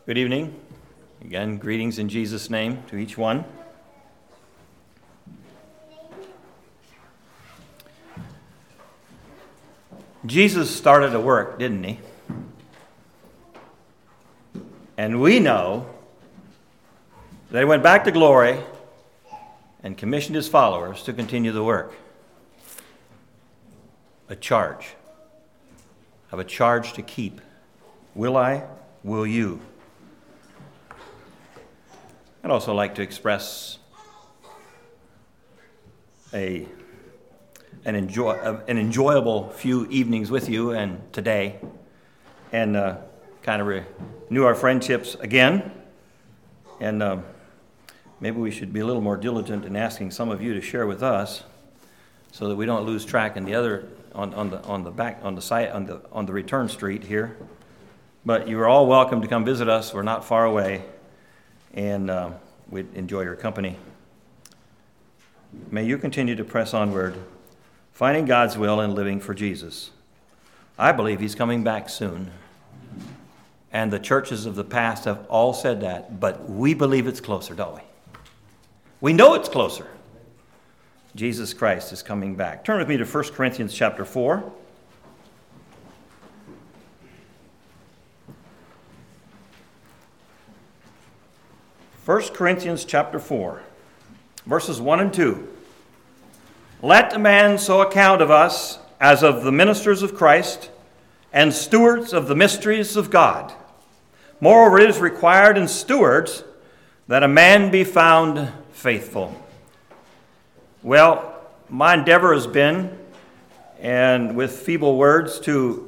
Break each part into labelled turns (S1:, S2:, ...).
S1: Good evening. Again, greetings in Jesus' name to each one. Jesus started a work, didn't he? And we know that he went back to glory and commissioned his followers to continue the work. A charge. I have a charge to keep. Will I? Will you? I'd also like to express an enjoyable few evenings with you and today, and kind of renew our friendships again. And maybe we should be a little more diligent in asking some of you to share with us, so that we don't lose track in the other on the return street here. But you are all welcome to come visit us. We're not far away, and we'd enjoy your company. May you continue to press onward, finding God's will and living for Jesus. I believe he's coming back soon. And the churches of the past have all said that, but we believe it's closer, don't we? We know it's closer. Jesus Christ is coming back. Turn with me to 1 Corinthians chapter 4. First Corinthians chapter 4, verses 1 and 2. Let a man so account of us as of the ministers of Christ and stewards of the mysteries of God. Moreover, it is required in stewards that a man be found faithful. Well, my endeavor has been, and with feeble words, to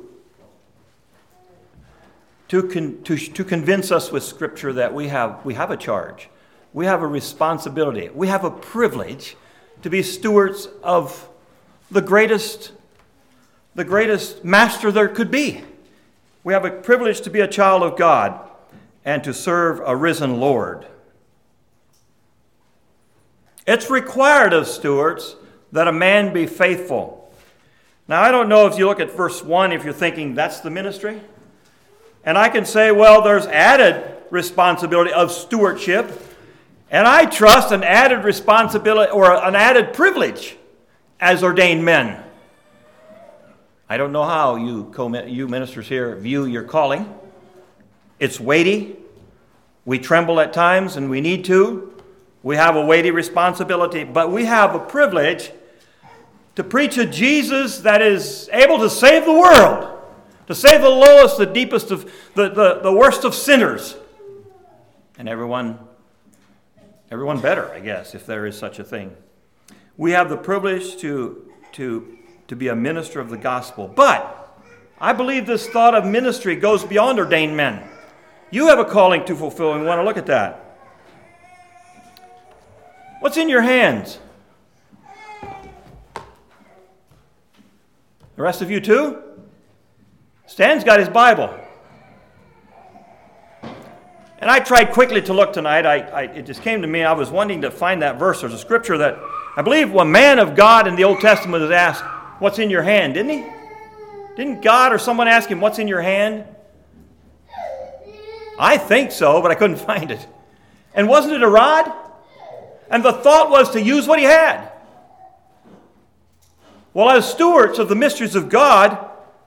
S1: convince us with Scripture that we have a charge, we have a responsibility, we have a privilege to be stewards of the greatest master there could be. We have a privilege to be a child of God and to serve a risen Lord. It's required of stewards that a man be faithful. Now, I don't know if you look at verse 1, if you're thinking that's the ministry. And I can say, well, there's added responsibility of stewardship, and I trust an added responsibility or an added privilege as ordained men. I don't know how you ministers here view your calling. It's weighty. We tremble at times, and we need to. We have a weighty responsibility, but we have a privilege to preach a Jesus that is able to save the world. To save the lowest, the deepest of the worst of sinners. And everyone better, I guess, if there is such a thing. We have the privilege to be a minister of the gospel. But I believe this thought of ministry goes beyond ordained men. You have a calling to fulfill, and we want to look at that. What's in your hands? The rest of you too? Stan's got his Bible. And I tried quickly to look tonight. It just came to me. I was wanting to find that verse. There's a scripture that I believe a man of God in the Old Testament was asked, what's in your hand, didn't he? Didn't God or someone ask him, what's in your hand? I think so, but I couldn't find it. And wasn't it a rod? And the thought was to use what he had. Well, as stewards of the mysteries of God,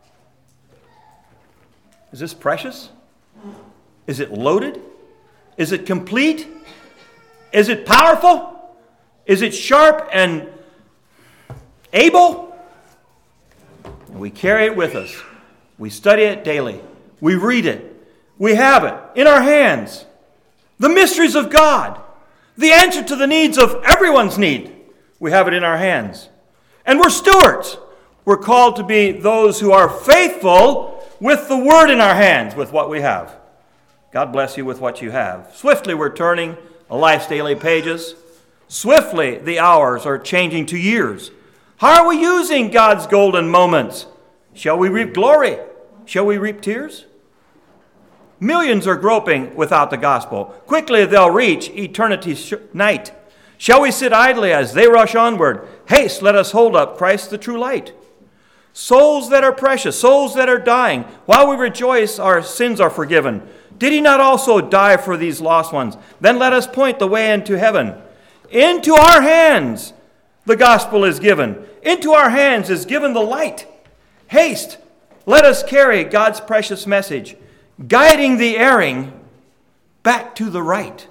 S1: is this precious? Is it loaded? Is it complete? Is it powerful? Is it sharp and able? And we carry it with us. We study it daily. We read it. We have it in our hands. The mysteries of God. The answer to the needs of everyone's need. We have it in our hands. And we're stewards. We're called to be those who are faithful with the word in our hands, with what we have. God bless you with what you have. Swiftly we're turning life's daily pages. Swiftly the hours are changing to years. How are we using God's golden moments? Shall we reap glory? Shall we reap tears? Millions are groping without the gospel. Quickly they'll reach eternity's night. Shall we sit idly as they rush onward? Haste, let us hold up Christ the true light. Souls that are precious, souls that are dying, while we rejoice, our sins are forgiven. Did he not also die for these lost ones? Then let us point the way into heaven. Into our hands the gospel is given. Into our hands is given the light. Haste, let us carry God's precious message, guiding the erring back to the right.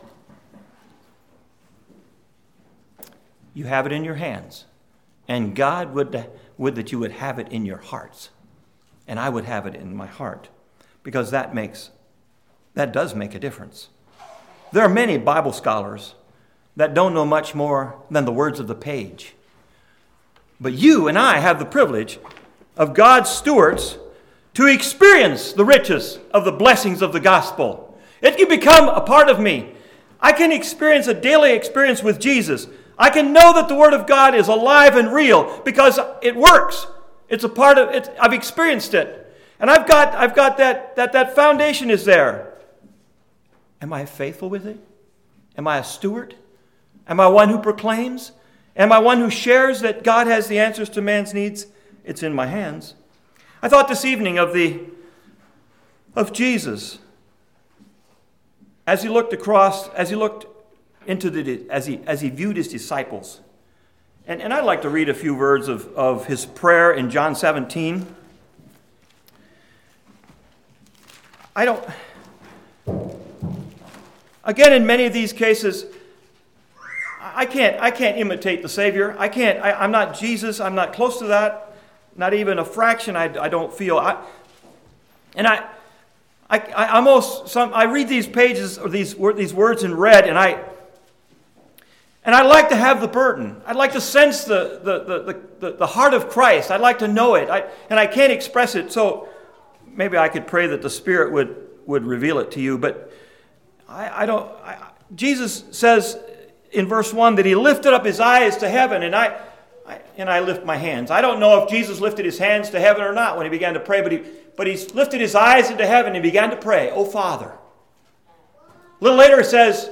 S1: You have it in your hands. And God would that you would have it in your hearts. And I would have it in my heart. Because that does make a difference. There are many Bible scholars that don't know much more than the words of the page. But you and I have the privilege of God's stewards to experience the riches of the blessings of the gospel. It can become a part of me. I can experience a daily experience with Jesus. I can know that the Word of God is alive and real because it works. It's a part of it. I've experienced it. And I've got that foundation is there. Am I faithful with it? Am I a steward? Am I one who proclaims? Am I one who shares that God has the answers to man's needs? It's in my hands. I thought this evening of Jesus as he looked across, as he viewed his disciples. And I'd like to read a few words of his prayer in John 17. Again, in many of these cases, I can't imitate the Savior. I'm not Jesus. I'm not close to that. Not even a fraction. I don't feel. I read these pages or these words in red, and I like to have the burden. I'd like to sense the heart of Christ. I'd like to know it. And I can't express it. So maybe I could pray that the Spirit would reveal it to you. But Jesus says in verse 1 that he lifted up his eyes to heaven, and I lift my hands. I don't know if Jesus lifted his hands to heaven or not when he began to pray, but he lifted his eyes into heaven and began to pray, "Oh, Father." A little later it says,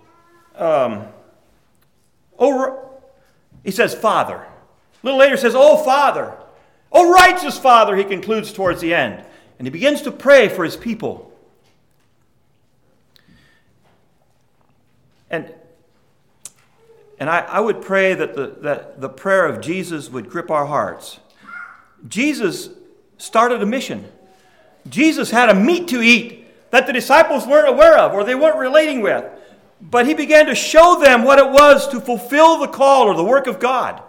S1: he says, "Father." A little later it says, "Oh, Father." "Oh, righteous Father," he concludes towards the end. And he begins to pray for his people. And I would pray that the prayer of Jesus would grip our hearts. Jesus started a mission. Jesus had a meat to eat that the disciples weren't aware of or they weren't relating with. But he began to show them what it was to fulfill the call or the work of God.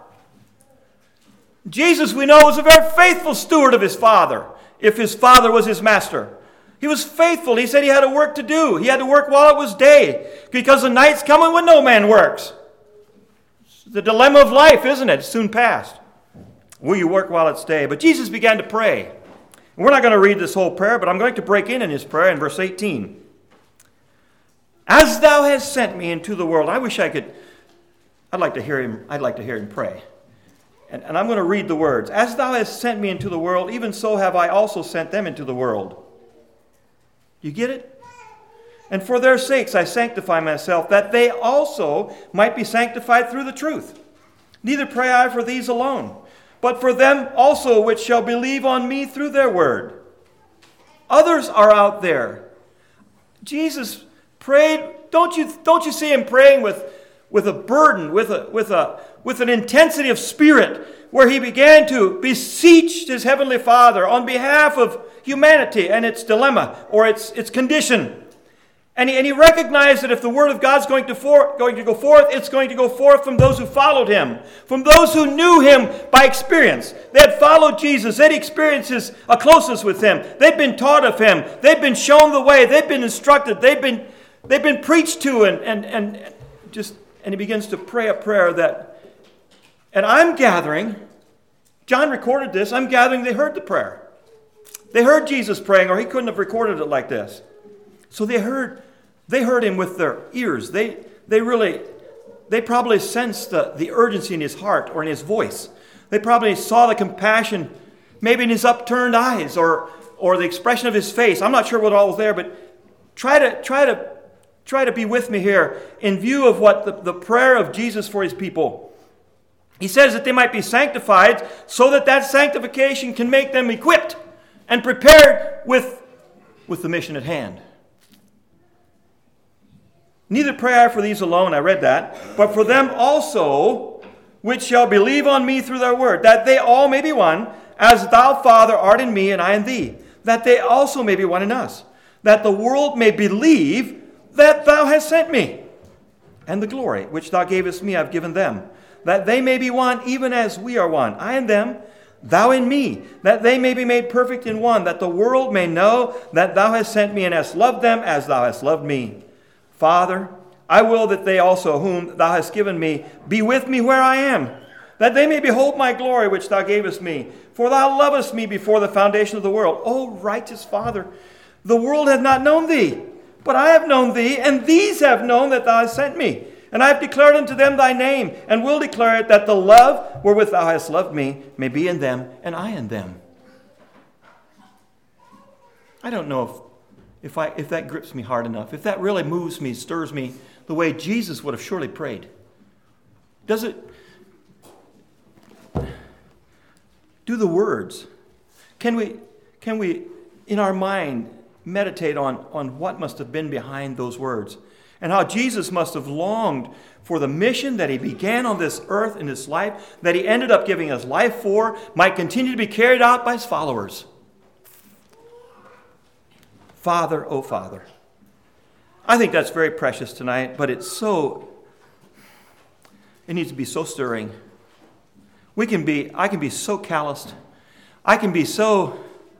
S1: Jesus, we know, was a very faithful steward of his Father, if his Father was his master. He was faithful. He said he had a work to do. He had to work while it was day, because the night's coming when no man works. It's the dilemma of life, isn't it? It's soon past. Will you work while it's day? But Jesus began to pray. We're not going to read this whole prayer, but I'm going to break in his prayer in verse 18. "As thou hast sent me into the world." I'd like to hear him pray. And I'm going to read the words. "As thou hast sent me into the world, even so have I also sent them into the world." You get it? "And for their sakes I sanctify myself, that they also might be sanctified through the truth. Neither pray I for these alone, but for them also which shall believe on me through their word." Others are out there. Jesus prayed. Don't you see him praying with a burden, with an intensity of spirit, where he began to beseech his heavenly Father on behalf of humanity and its dilemma or its condition. And he recognized that if the word of God's going to go forth, it's going to go forth from those who followed him, from those who knew him by experience. They had followed Jesus. They'd experienced a closeness with him. They'd been taught of him. They'd been shown the way. They'd been instructed. They'd been preached to, and he begins to pray a prayer that, and I'm gathering, John recorded this, I'm gathering they heard the prayer. They heard Jesus praying, or he couldn't have recorded it like this. So they heard him with their ears. They probably sensed the urgency in his heart or in his voice. They probably saw the compassion maybe in his upturned eyes or the expression of his face. I'm not sure what all was there, but try to be with me here in view of what the prayer of Jesus for his people. He says that they might be sanctified so that sanctification can make them equipped and prepared with the mission at hand. Neither pray I for these alone, I read that, but for them also which shall believe on me through their word, that they all may be one, as thou, Father, art in me and I in thee, that they also may be one in us, that the world may believe that thou hast sent me. And the glory which thou gavest me I've given them, that they may be one even as we are one, I in them, thou in me, that they may be made perfect in one, that the world may know that thou hast sent me and hast loved them as thou hast loved me. Father, I will that they also, whom thou hast given me, be with me where I am, that they may behold my glory which thou gavest me. For thou lovest me before the foundation of the world. O righteous Father, the world hath not known thee, but I have known thee, and these have known that thou hast sent me. And I have declared unto them thy name, and will declare it, that the love wherewith thou hast loved me may be in them, and I in them. I don't know if that grips me hard enough, if that really moves me, stirs me the way Jesus would have surely prayed. Does it? Do the words? Can we in our mind meditate on what must have been behind those words, and how Jesus must have longed for the mission that he began on this earth in his life, that he ended up giving his life for, might continue to be carried out by his followers. Father, oh Father. I think that's very precious tonight, but it needs to be so stirring. I can be so calloused. I can be so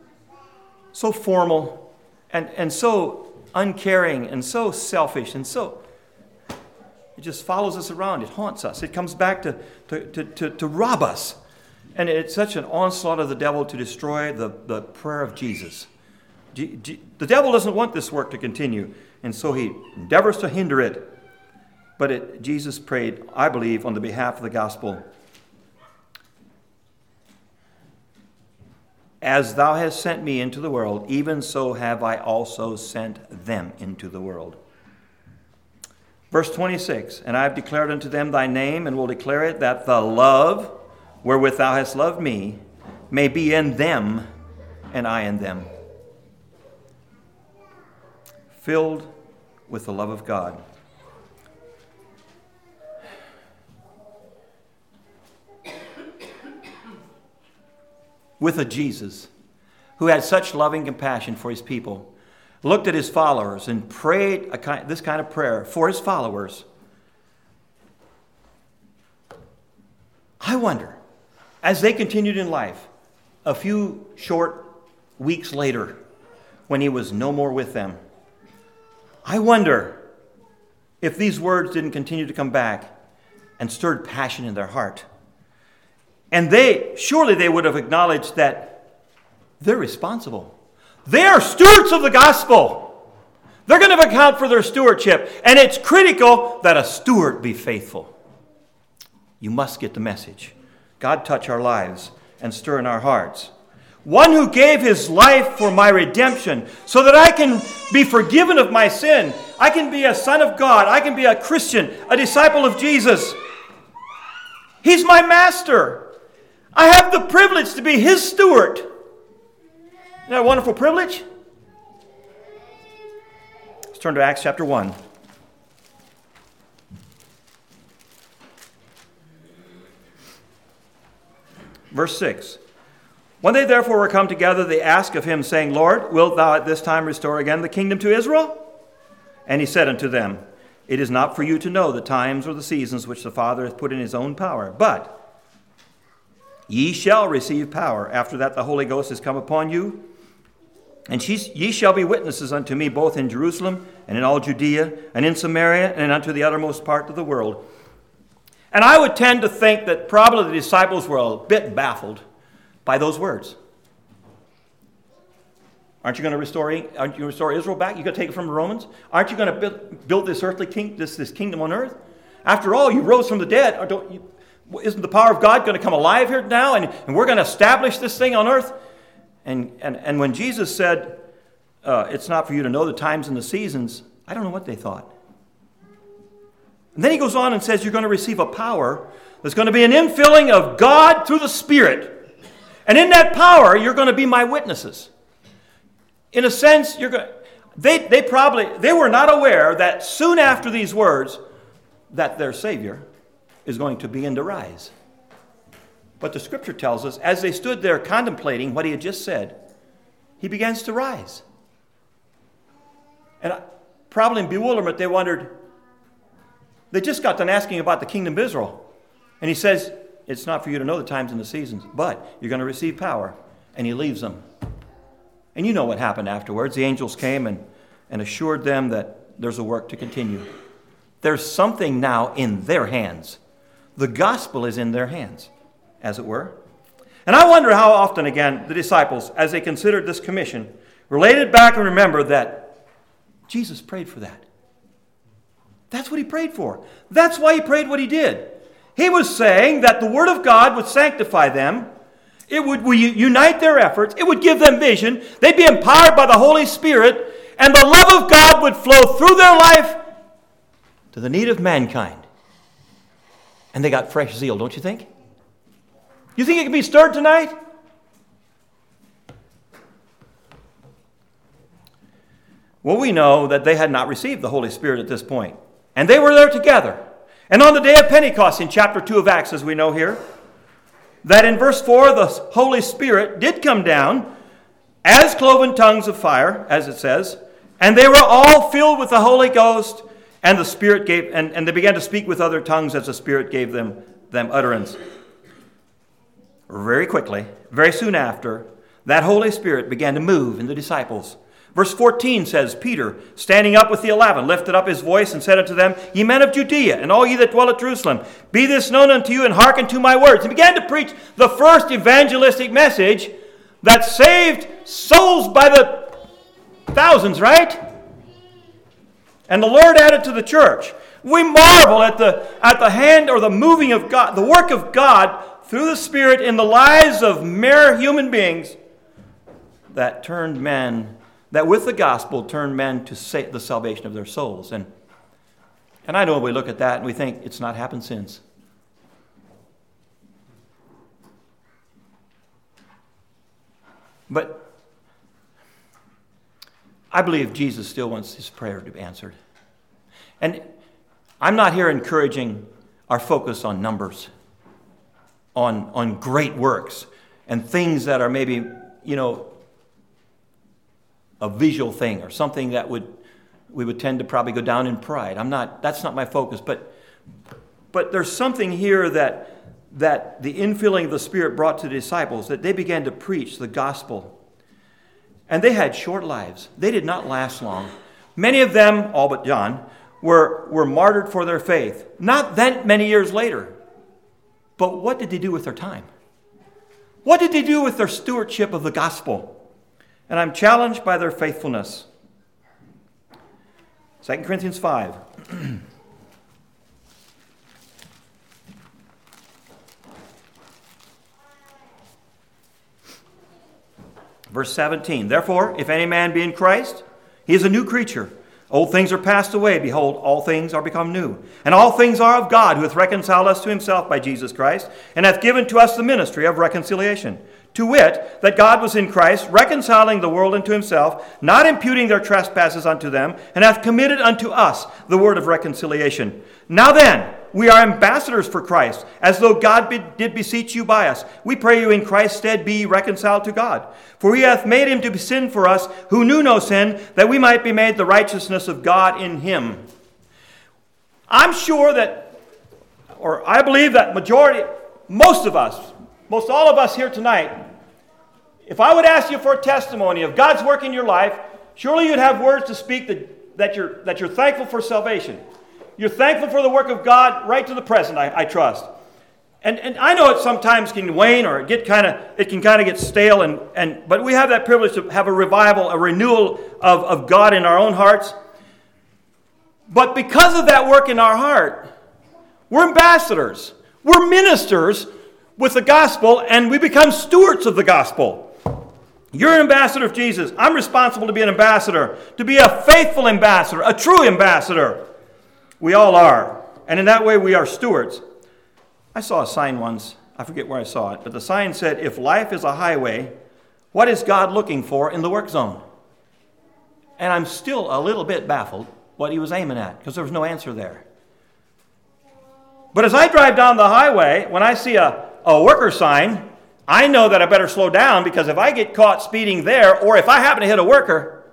S1: formal and so uncaring and so selfish and so it just follows us around. It haunts us. It comes back to rob us. And it's such an onslaught of the devil to destroy the prayer of Jesus. The devil doesn't want this work to continue, and so he endeavors to hinder it. But Jesus prayed, I believe, on the behalf of the gospel. As thou hast sent me into the world, even so have I also sent them into the world. Verse 26, and I have declared unto them thy name, and will declare it, that the love wherewith thou hast loved me may be in them, and I in them. Filled with the love of God. With a Jesus who had such loving compassion for his people, looked at his followers and prayed this kind of prayer for his followers. I wonder, as they continued in life, a few short weeks later, when he was no more with them, I wonder if these words didn't continue to come back and stirred passion in their heart. And surely they would have acknowledged that they're responsible. They are stewards of the gospel. They're going to account for their stewardship. And it's critical that a steward be faithful. You must get the message. God touch our lives and stir in our hearts. One who gave his life for my redemption so that I can be forgiven of my sin. I can be a son of God. I can be a Christian, a disciple of Jesus. He's my master. I have the privilege to be his steward. Isn't that a wonderful privilege? Let's turn to Acts chapter 1. Verse 6. When they therefore were come together, they asked of him, saying, Lord, wilt thou at this time restore again the kingdom to Israel? And he said unto them, It is not for you to know the times or the seasons which the Father hath put in his own power, but ye shall receive power after that the Holy Ghost is come upon you. And ye shall be witnesses unto me both in Jerusalem and in all Judea and in Samaria and unto the uttermost part of the world. And I would tend to think that probably the disciples were a bit baffled by those words. Aren't you going to restore Israel back? You're going to take it from the Romans? Aren't you going to build this earthly this kingdom on earth? After all, you rose from the dead. Isn't the power of God going to come alive here now? And we're going to establish this thing on earth? And when Jesus said, it's not for you to know the times and the seasons, I don't know what they thought. And then he goes on and says, you're going to receive a power. There's going to be an infilling of God through the Spirit. And in that power, you're going to be my witnesses. In a sense, They were not aware that soon after these words that their Savior is going to begin to rise. But the Scripture tells us, as they stood there contemplating what he had just said, he begins to rise. And probably in bewilderment, they wondered, they just got done asking about the kingdom of Israel. And he says, it's not for you to know the times and the seasons, but you're going to receive power. And he leaves them. And you know what happened afterwards. The angels came and assured them that there's a work to continue. There's something now in their hands. The gospel is in their hands, as it were. And I wonder how often, again, the disciples, as they considered this commission, related back and remember that Jesus prayed for that. That's what he prayed for. That's why he prayed what he did. He was saying that the Word of God would sanctify them. It would unite their efforts. It would give them vision. They'd be empowered by the Holy Spirit. And the love of God would flow through their life to the need of mankind. And they got fresh zeal, don't you think? You think it can be stirred tonight? Well, we know that they had not received the Holy Spirit at this point. And they were there together. And on the day of Pentecost, in chapter 2 of Acts, as we know here, that in verse 4, the Holy Spirit did come down as cloven tongues of fire, as it says, and they were all filled with the Holy Ghost, and the Spirit gave, and they began to speak with other tongues as the Spirit gave them utterance. Very quickly, very soon after, that Holy Spirit began to move in the disciples. Verse 14 says, Peter, standing up with the 11, lifted up his voice and said unto them, Ye men of Judea, and all ye that dwell at Jerusalem, be this known unto you, and hearken to my words. He began to preach the first evangelistic message that saved souls by the thousands, right? And the Lord added to the church. We marvel at the hand or the moving of God, the work of God through the Spirit in the lives of mere human beings that turned men, that with the gospel turned men to the salvation of their souls. And I know we look at that and we think it's not happened since. But I believe Jesus still wants his prayer to be answered. And I'm not here encouraging our focus on numbers, on great works, and things that are maybe, a visual thing or something that we would tend to probably go down in pride. That's not my focus, but there's something here that the infilling of the Spirit brought to the disciples, that they began to preach the gospel. And they had short lives. They did not last long. Many of them, all but John, were martyred for their faith. Not that many years later. But what did they do with their time? What did they do with their stewardship of the gospel? And I'm challenged by their faithfulness. 2 Corinthians 5. Verse 17. Therefore, if any man be in Christ, he is a new creature. Old things are passed away. Behold, all things are become new. And all things are of God, who hath reconciled us to himself by Jesus Christ, and hath given to us the ministry of reconciliation. To wit, that God was in Christ, reconciling the world unto himself, not imputing their trespasses unto them, and hath committed unto us the word of reconciliation. Now then, we are ambassadors for Christ, as though God did beseech you by us. We pray you in Christ's stead be ye reconciled to God. For he hath made him to be sin for us, who knew no sin, that we might be made the righteousness of God in him. I'm sure that, or I believe that most all of us here tonight, if I would ask you for a testimony of God's work in your life, surely you'd have words to speak that you're thankful for salvation. You're thankful for the work of God right to the present, I trust. And I know it sometimes can wane or it can kind of get stale, but we have that privilege to have a revival, a renewal of God in our own hearts. But because of that work in our heart, we're ambassadors. We're ministers with the gospel, and we become stewards of the gospel. You're an ambassador of Jesus. I'm responsible to be an ambassador, to be a faithful ambassador, a true ambassador. We all are. And in that way, we are stewards. I saw a sign once. I forget where I saw it. But the sign said, if life is a highway, what is God looking for in the work zone? And I'm still a little bit baffled what he was aiming at, because there was no answer there. But as I drive down the highway, when I see a worker sign, I know that I better slow down, because if I get caught speeding there, or if I happen to hit a worker,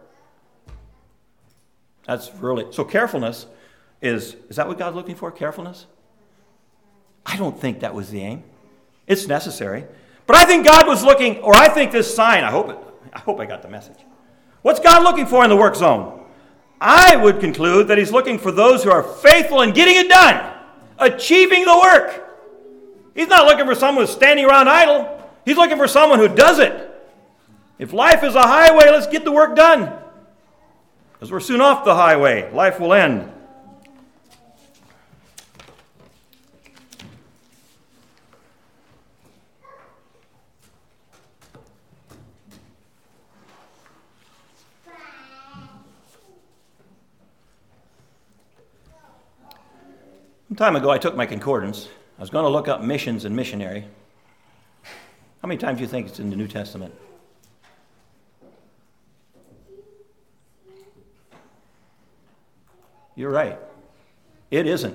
S1: that's really... So carefulness is that what God's looking for, carefulness? I don't think that was the aim. It's necessary. But I think God was looking, or I think this sign, I hope I got the message. What's God looking for in the work zone? I would conclude that he's looking for those who are faithful in getting it done, achieving the work. He's not looking for someone who's standing around idle. He's looking for someone who does it. If life is a highway, let's get the work done. Because we're soon off the highway. Life will end. Some time ago, I took my concordance. I was going to look up missions and missionary. How many times do you think it's in the New Testament? You're right. It isn't.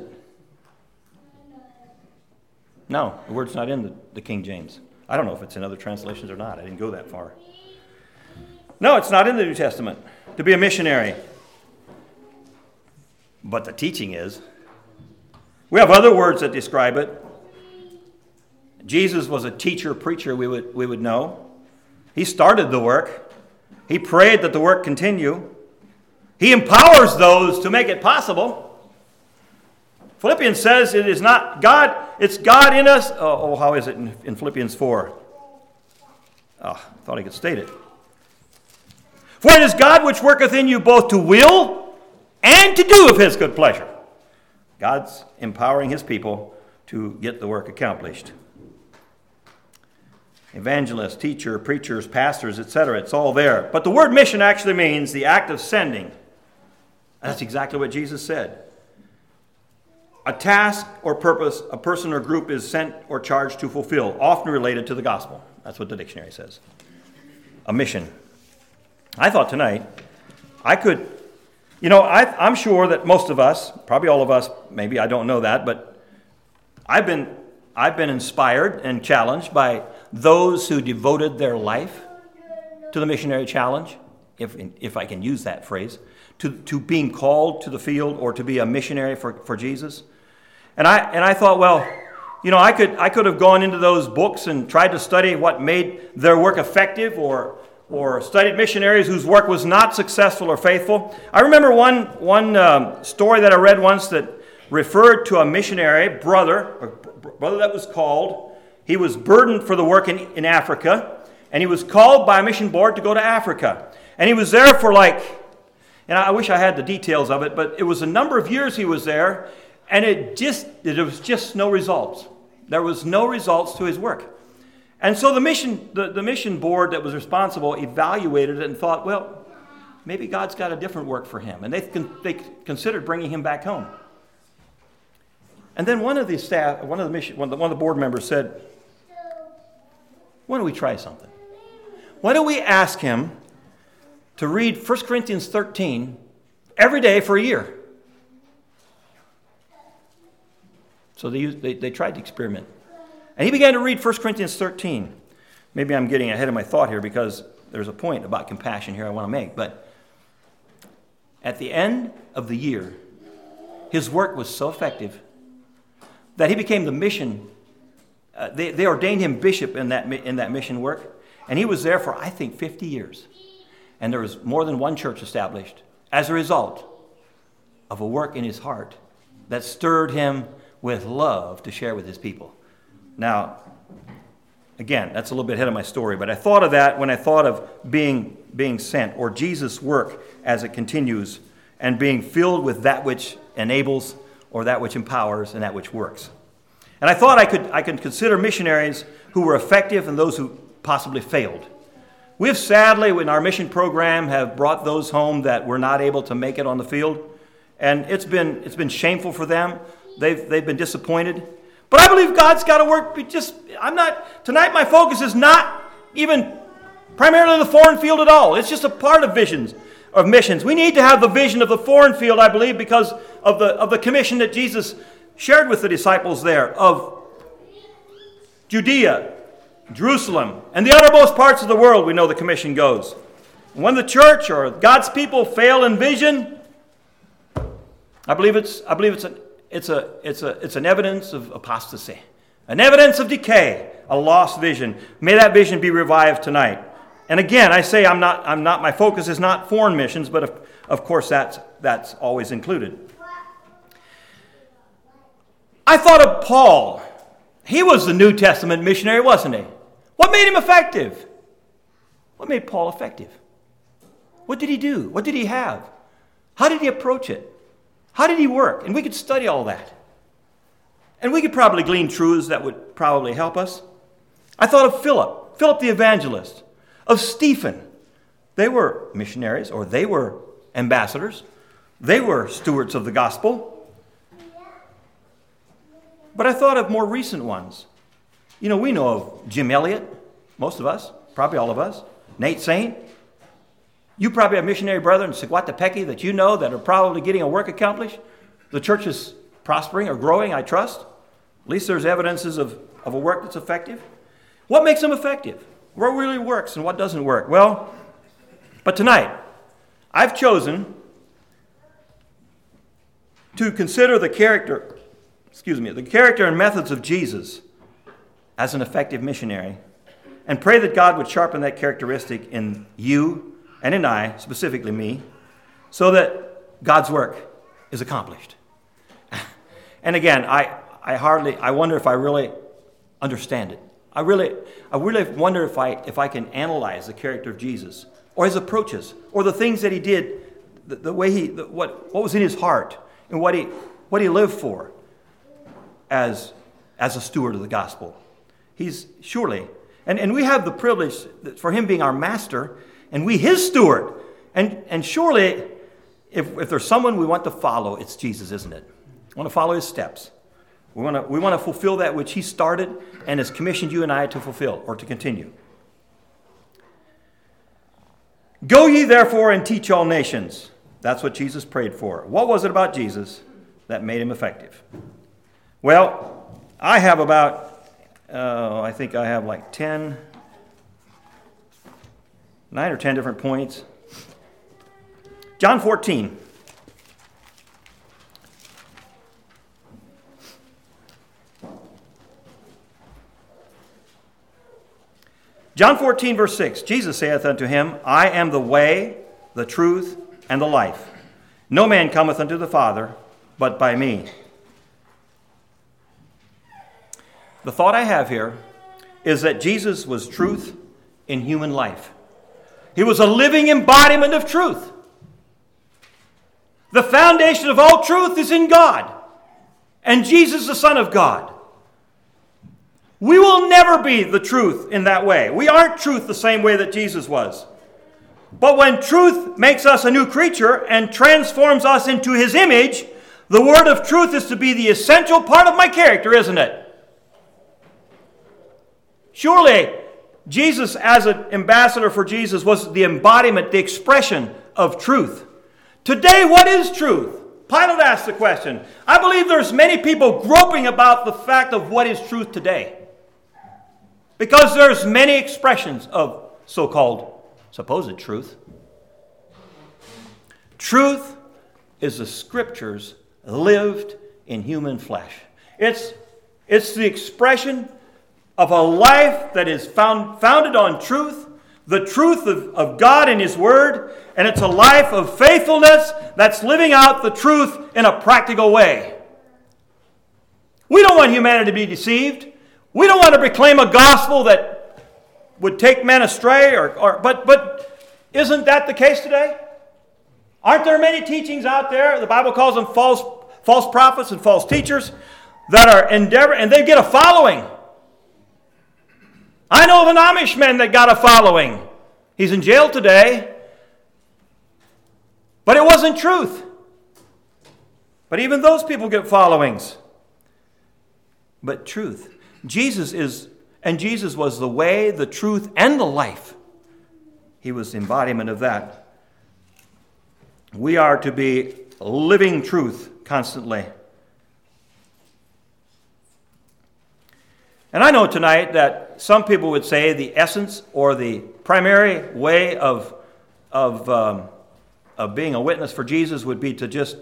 S1: No, the word's not in the King James. I don't know if it's in other translations or not. I didn't go that far. No, it's not in the New Testament to be a missionary. But the teaching is. We have other words that describe it. Jesus was a teacher, preacher, we would know. He started the work. He prayed that the work continue. He empowers those to make it possible. Philippians says it is not God, it's God in us. How is it in Philippians 4? I thought I could state it. For it is God which worketh in you both to will and to do of his good pleasure. God's empowering his people to get the work accomplished. Evangelists, teacher, preachers, pastors, etc. It's all there. But the word mission actually means the act of sending. That's exactly what Jesus said. A task or purpose a person or group is sent or charged to fulfill, often related to the gospel. That's what the dictionary says. A mission. I thought tonight I could... I'm sure that most of us, probably all of us, maybe I don't know that, but I've been inspired and challenged by those who devoted their life to the missionary challenge, if I can use that phrase, to being called to the field or to be a missionary for Jesus. And I thought, well, I could have gone into those books and tried to study what made their work effective, or studied missionaries whose work was not successful or faithful. I remember one story that I read once that referred to a missionary brother that was called. He was burdened for the work in Africa, and he was called by a mission board to go to Africa. And he was there for and I wish I had the details of it, but it was a number of years he was there, and there was just no results. There was no results to his work. And so the mission board that was responsible evaluated it and thought, well, maybe God's got a different work for him. And they considered bringing him back home. And then one of the board members said, why don't we try something? Why don't we ask him to read 1 Corinthians 13 every day for a year? So they tried to experiment. And he began to read 1 Corinthians 13. Maybe I'm getting ahead of my thought here, because there's a point about compassion here I want to make. But at the end of the year, his work was so effective that he became the mission. They ordained him bishop in that mission work. And he was there for, I think, 50 years. And there was more than one church established as a result of a work in his heart that stirred him with love to share with his people. Now, again, that's a little bit ahead of my story, but I thought of that when I thought of being sent, or Jesus' work as it continues, and being filled with that which enables, or that which empowers, and that which works. And I thought I could consider missionaries who were effective and those who possibly failed. We have sadly, in our mission program, have brought those home that were not able to make it on the field, and it's been shameful for them. They've been disappointed. But I believe God's got to work. Tonight my focus is not even primarily the foreign field at all. It's just a part of missions. We need to have the vision of the foreign field, I believe, because of the commission that Jesus shared with the disciples there of Judea, Jerusalem, and the uttermost parts of the world. We know the commission goes. When the church or God's people fail in vision, I believe it's an evidence of apostasy, an evidence of decay, a lost vision. May that vision be revived tonight. And again, I say my focus is not foreign missions, but of course that's always included. I thought of Paul. He was the New Testament missionary, wasn't he? What made him effective? What made Paul effective? What did he do? What did he have? How did he approach it? How did he work? And we could study all that. And we could probably glean truths that would probably help us. I thought of Philip the evangelist, of Stephen. They were missionaries, or they were ambassadors. They were stewards of the gospel. But I thought of more recent ones. We know of Jim Elliot, most of us, probably all of us. Nate Saint. You probably have missionary brethren in Sequatapeki that you know that are probably getting a work accomplished. The church is prospering or growing, I trust. At least there's evidences of a work that's effective. What makes them effective? What really works and what doesn't work? Well, but tonight, I've chosen to consider the character and methods of Jesus as an effective missionary, and pray that God would sharpen that characteristic in you and in I, specifically me, so that God's work is accomplished. And again, I wonder if I really understand it. I really wonder if I can analyze the character of Jesus, or his approaches, or the things that he did, the way what was in his heart, and what he lived for as a steward of the gospel. He's surely, and we have the privilege for him being our master, and we his steward. And surely, if there's someone we want to follow, it's Jesus, isn't it? We want to follow his steps. We want to fulfill that which he started and has commissioned you and I to fulfill or to continue. Go ye therefore and teach all nations. That's what Jesus prayed for. What was it about Jesus that made him effective? Well, I have about, I think I have like 9 or 10 different points. John 14. John 14, verse 6, Jesus saith unto him, I am the way, the truth, and the life. No man cometh unto the Father, but by me. The thought I have here is that Jesus was truth in human life. He was a living embodiment of truth. The foundation of all truth is in God, and Jesus, the Son of God. We will never be the truth in that way. We aren't truth the same way that Jesus was. But when truth makes us a new creature and transforms us into his image, the word of truth is to be the essential part of my character, isn't it? Surely, Jesus as an ambassador for Jesus was the embodiment, the expression of truth. Today, what is truth? Pilate asked the question. I believe there's many people groping about the fact of what is truth today. Because there's many expressions of so-called supposed truth. Truth is the Scriptures lived in human flesh. It's the expression of a life that is founded on truth, the truth of God and his word, and it's a life of faithfulness that's living out the truth in a practical way. We don't want humanity to be deceived. We don't want to proclaim a gospel that would take men astray, but isn't that the case today? Aren't there many teachings out there? The Bible calls them false prophets and false teachers that are endeavoring, and they get a following. I know of an Amish man that got a following. He's in jail today. But it wasn't truth. But even those people get followings. But truth. Jesus was the way, the truth, and the life. he was the embodiment of that. We are to be living truth constantly. And I know tonight that some people would say the essence or the primary way of being a witness for Jesus would be to just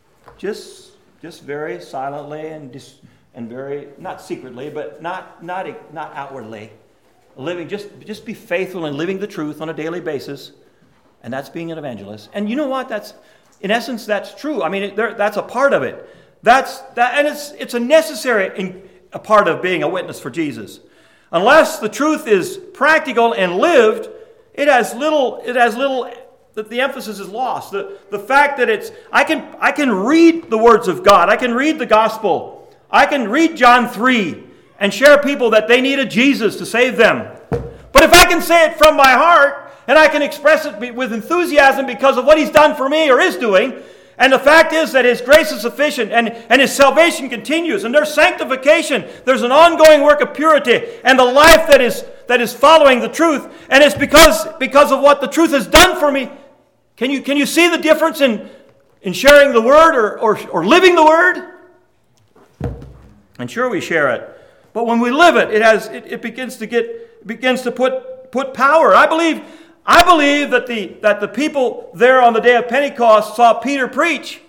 S1: very silently and very, not secretly, but not outwardly, living, just be faithful in living the truth on a daily basis, and that's being an evangelist. And you know what? In essence, that's true. I mean, that's a part of it. And it's a necessary a part of being a witness for Jesus. Unless the truth is practical and lived, it has little. The emphasis is lost. The fact that I can read the words of God. I can read the gospel. I can read John 3 and share people that they need a Jesus to save them. But if I can say it from my heart and I can express it with enthusiasm because of what he's done for me or is doing, and the fact is that his grace is sufficient and his salvation continues, and there's sanctification, there's an ongoing work of purity, and the life that is following the truth, and it's because of what the truth has done for me. Can you see the difference in sharing the word or living the word? And sure, we share it, but when we live it, it begins to put power. I believe that the people there on the day of Pentecost saw Peter preach.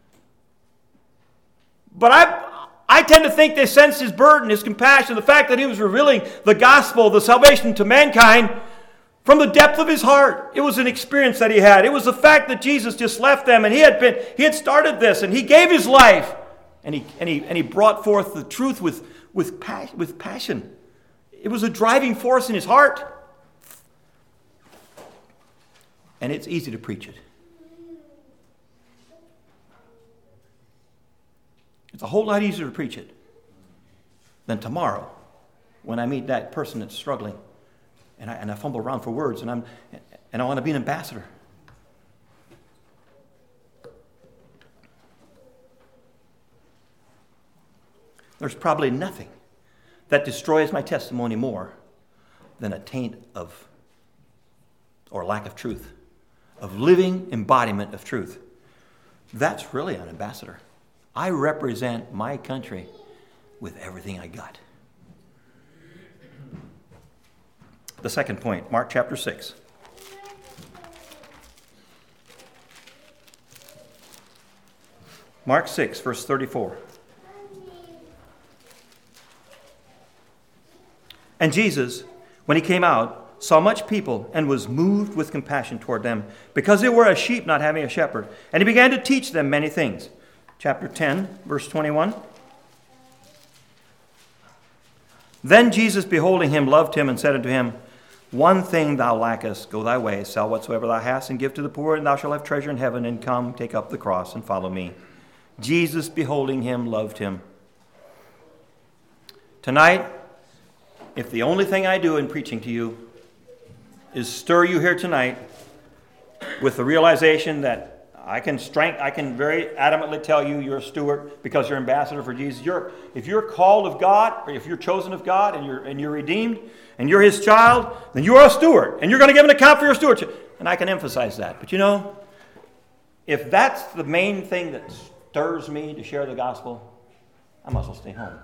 S1: But I tend to think they sensed his burden, his compassion, the fact that he was revealing the gospel, the salvation to mankind from the depth of his heart. It was an experience that he had. It was the fact that Jesus just left them and he had started this and he gave his life and he brought forth the truth with passion. It was a driving force in his heart. And it's easy to preach it. It's a whole lot easier to preach it than tomorrow when I meet that person that's struggling and I fumble around for words and I want to be an ambassador. There's probably nothing that destroys my testimony more than a taint of or lack of truth, of living embodiment of truth. That's really an ambassador. I represent my country with everything I got. The second point, Mark chapter 6. Mark 6, verse 34. And Jesus, when he came out, saw much people and was moved with compassion toward them because they were as sheep not having a shepherd. And he began to teach them many things. Chapter 10, verse 21. Then Jesus, beholding him, loved him and said unto him, One thing thou lackest, go thy way, sell whatsoever thou hast and give to the poor, and thou shalt have treasure in heaven, and come, take up the cross and follow me. Jesus, beholding him, loved him. Tonight, if the only thing I do in preaching to you is stir you here tonight with the realization that I can very adamantly tell you you're a steward because you're ambassador for Jesus. If you're called of God, or if you're chosen of God and you're redeemed and you're his child, then you are a steward and you're going to give an account for your stewardship. And I can emphasize that. But if that's the main thing that stirs me to share the gospel, I might as well stay home.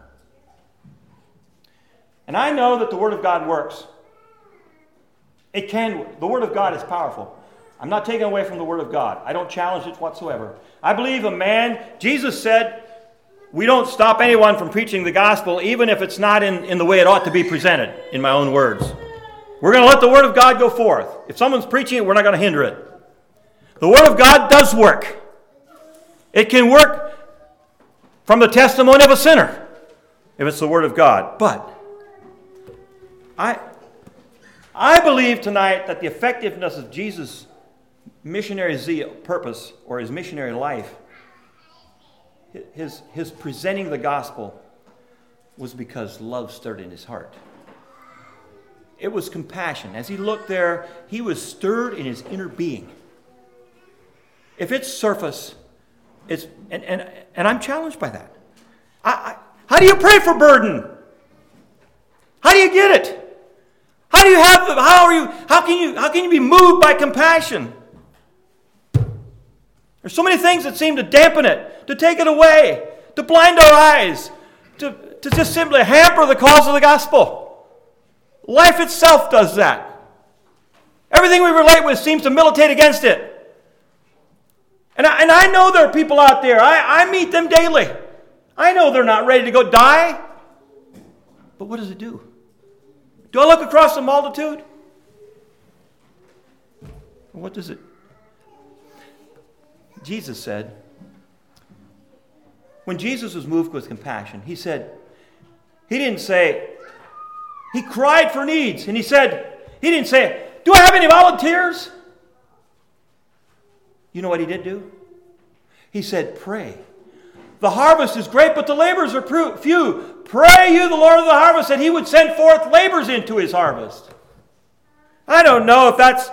S1: And I know that the Word of God works. It can. The Word of God is powerful. I'm not taking away from the Word of God. I don't challenge it whatsoever. I believe Jesus said, we don't stop anyone from preaching the gospel, even if it's not in the way it ought to be presented, in my own words. We're going to let the Word of God go forth. If someone's preaching it, we're not going to hinder it. The Word of God does work. It can work from the testimony of a sinner, if it's the Word of God. But I believe tonight that the effectiveness of Jesus' missionary zeal, purpose, or his missionary life, his presenting the gospel, was because love stirred in his heart. It was compassion. As he looked there, he was stirred in his inner being. If it's surface, and I'm challenged by that. How do you pray for burden? How do you get it? How can you be moved by compassion? There's so many things that seem to dampen it, to take it away, to blind our eyes, to just simply hamper the cause of the gospel. Life itself does that. Everything we relate with seems to militate against it. And I know there are people out there. I meet them daily. I know they're not ready to go die. But what does it do? Do I look across the multitude? What does it? Jesus said, when Jesus was moved with compassion, he didn't say, he cried for needs. And he didn't say, do I have any volunteers? You know what he did do? He said, pray. The harvest is great, but the laborers are few. Pray you, the Lord of the harvest, that he would send forth laborers into his harvest. I don't know if that's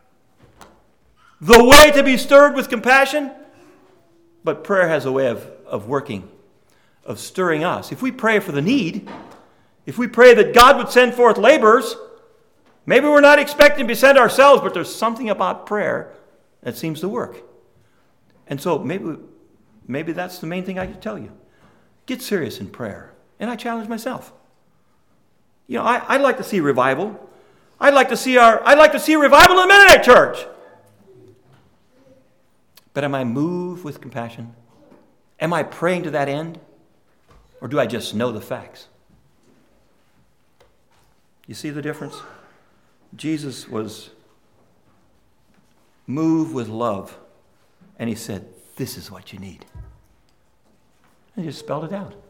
S1: the way to be stirred with compassion, but prayer has a way of working, of stirring us. If we pray for the need, if we pray that God would send forth laborers, maybe we're not expecting to be sent ourselves, but there's something about prayer that seems to work. And so maybe that's the main thing I could tell you. Get serious in prayer. And I challenge myself. You know, I'd like to see revival. I'd like to see revival in the Mennonite Church. But am I moved with compassion? Am I praying to that end? Or do I just know the facts? You see the difference? Jesus was moved with love. And he said, this is what you need. And he just spelled it out.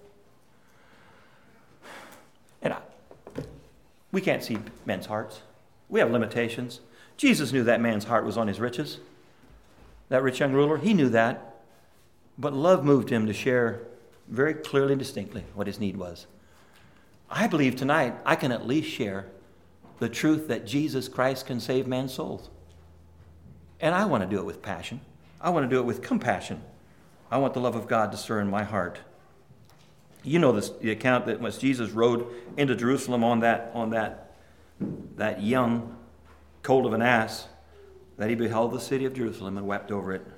S1: And we can't see men's hearts. We have limitations. Jesus knew that man's heart was on his riches. That rich young ruler, he knew that. But love moved him to share very clearly and distinctly what his need was. I believe tonight I can at least share the truth that Jesus Christ can save man's souls. And I want to do it with passion. I want to do it with compassion. I want the love of God to stir in my heart. You know the account that when Jesus rode into Jerusalem on that young colt of an ass, that he beheld the city of Jerusalem and wept over it.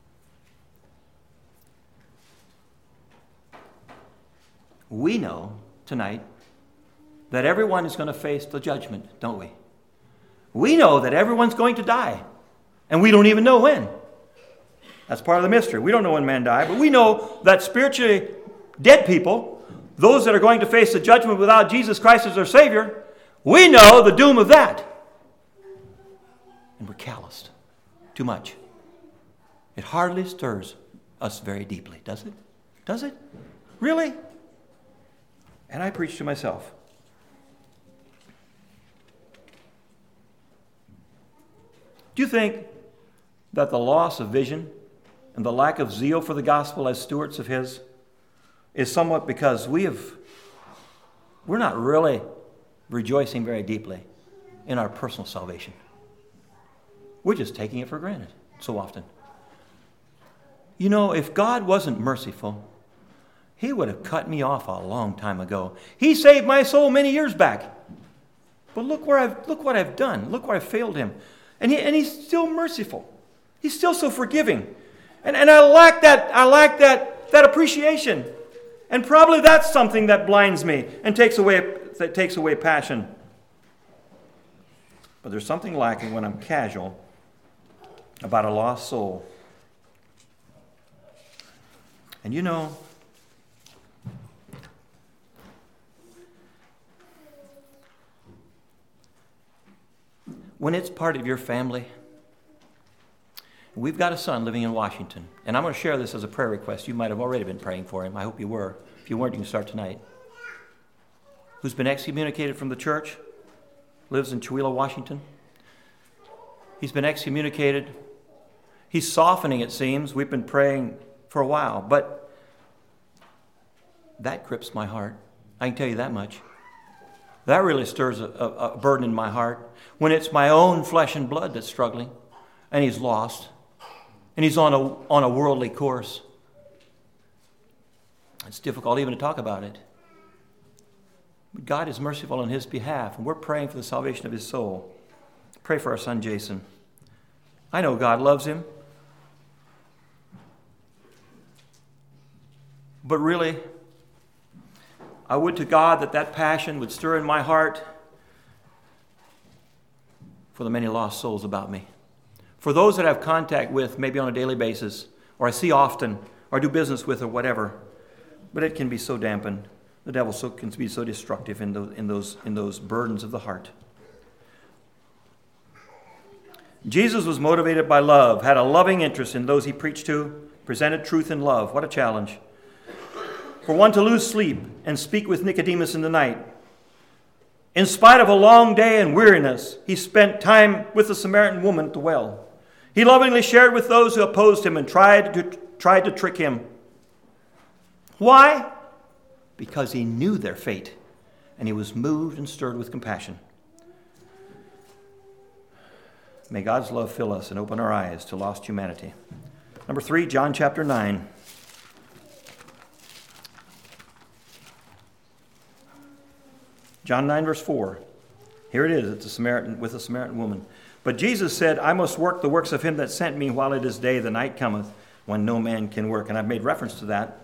S1: We know tonight that everyone is going to face the judgment, don't we? We know that everyone's going to die, and we don't even know when. That's part of the mystery. We don't know when men die, but we know that spiritually dead people, those that are going to face the judgment without Jesus Christ as their Savior, we know the doom of that. And we're calloused too much. It hardly stirs us very deeply, does it? Does it? Really? And I preach to myself. Do you think that the loss of vision and the lack of zeal for the gospel as stewards of his is somewhat because we're not really rejoicing very deeply in our personal salvation? We're just taking it for granted so often. You know, if God wasn't merciful, he would have cut me off a long time ago. He saved my soul many years back. But look what I've done. Look where I've failed him. And he's still merciful. He's still so forgiving. And I lack that appreciation. And probably that's something that blinds me and takes away passion. But there's something lacking when I'm casual about a lost soul. And you know, when it's part of your family, we've got a son living in Washington, and I'm going to share this as a prayer request. You might have already been praying for him. I hope you were. If you weren't, you can start tonight. Who's been excommunicated from the church, lives in Chihuahua, Washington. He's been excommunicated. He's softening, it seems. We've been praying for a while, but that grips my heart. I can tell you that much. That really stirs a burden in my heart when it's my own flesh and blood that's struggling, and he's lost, and he's on a worldly course. It's difficult even to talk about it. But God is merciful on his behalf, and we're praying for the salvation of his soul. Pray for our son Jason. I know God loves him. But really, I would to God that passion would stir in my heart for the many lost souls about me. For those that I have contact with, maybe on a daily basis, or I see often, or do business with, or whatever. But it can be so dampened. The devil can be so destructive in those burdens of the heart. Jesus was motivated by love, had a loving interest in those he preached to, presented truth in love. What a challenge. For one to lose sleep and speak with Nicodemus in the night. In spite of a long day and weariness, he spent time with the Samaritan woman at the well. He lovingly shared with those who opposed him and tried to trick him. Why? Because he knew their fate, and he was moved and stirred with compassion. May God's love fill us and open our eyes to lost humanity. Number 3, John chapter 9. John 9, verse 4. Here it is. It's with a Samaritan woman. But Jesus said, I must work the works of him that sent me while it is day. The night cometh when no man can work. And I've made reference to that.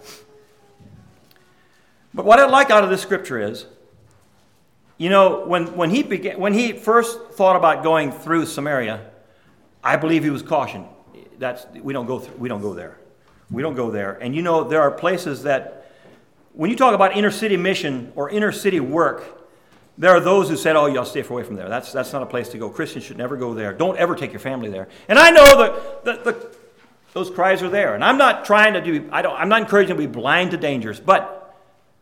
S1: But what I like out of this scripture is, you know, when he first thought about going through Samaria, I believe he was cautioned. We don't go there. We don't go there. And you know, there are places that, when you talk about inner city mission or inner city work, there are those who said, oh, you'll stay away from there. That's not a place to go. Christians should never go there. Don't ever take your family there. And I know that those cries are there. And I'm not I'm not encouraging you to be blind to dangers. But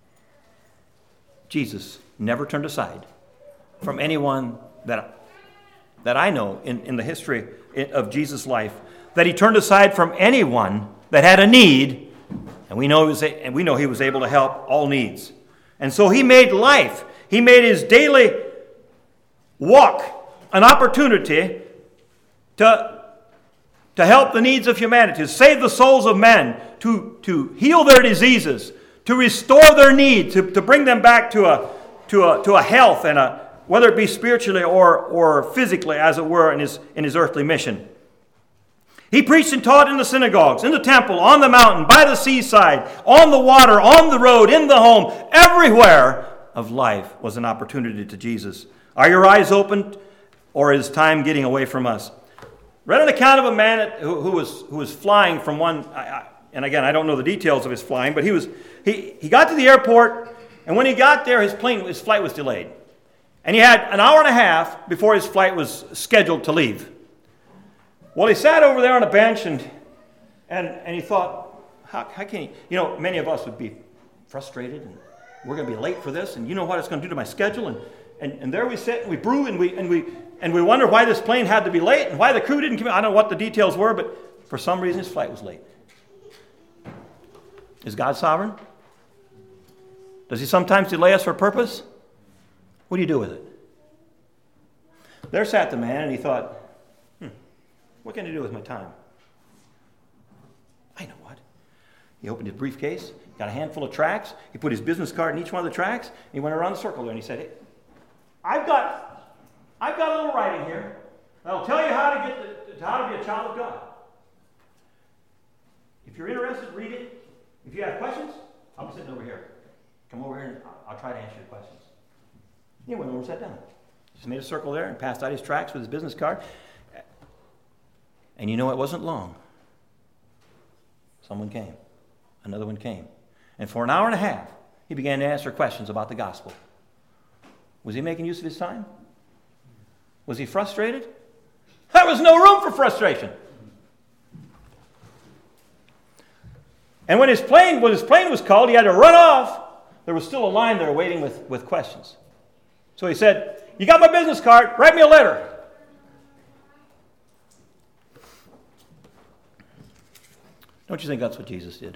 S1: Jesus never turned aside from anyone that I know in the history of Jesus' life, that he turned aside from anyone that had a need, and we know he was able to help all needs. And so he made life. He made his daily walk an opportunity to help the needs of humanity, to save the souls of men, to heal their diseases, to restore their needs, to bring them back to a health, and whether it be spiritually or physically, as it were, in his earthly mission. He preached and taught in the synagogues, in the temple, on the mountain, by the seaside, on the water, on the road, in the home. Everywhere of life was an opportunity to Jesus. Are your eyes opened, or is time getting away from us? Read an account of a man who was flying from one, and again, I don't know the details of his flying, but he got to the airport, and when he got there, his flight was delayed. And he had an hour and a half before his flight was scheduled to leave. Well, he sat over there on a bench, and he thought, how can he? You know, many of us would be frustrated, and we're going to be late for this, and you know what it's going to do to my schedule, and there we sit, and we brew, and we wonder why this plane had to be late, and why the crew didn't come in. I don't know what the details were, but for some reason his flight was late. Is God sovereign? Does he sometimes delay us for a purpose? What do you do with it? There sat the man, and he thought, what can I do with my time? I know what. He opened his briefcase, got a handful of tracts. He put his business card in each one of the tracts. And he went around the circle there, and he said, hey, I've got a little writing here that'll tell you how to be a child of God. If you're interested, read it. If you have questions, I'll be sitting over here. Come over here, and I'll try to answer your questions. He went over and sat down. Just made a circle there and passed out his tracts with his business card. And you know, it wasn't long. Someone came. Another one came. And for an hour and a half, he began to answer questions about the gospel. Was he making use of his time? Was he frustrated? There was no room for frustration. And when his plane was called, he had to run off. There was still a line there waiting with questions. So he said, you got my business card, write me a letter. Don't you think that's what Jesus did?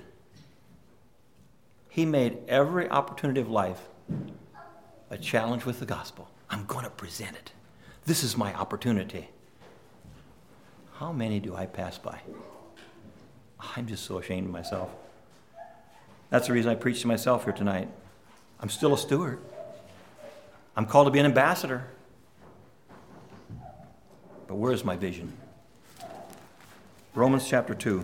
S1: He made every opportunity of life a challenge with the gospel. I'm going to present it. This is my opportunity. How many do I pass by? I'm just so ashamed of myself. That's the reason I preach to myself here tonight. I'm still a steward. I'm called to be an ambassador. But where is my vision? Romans chapter 2.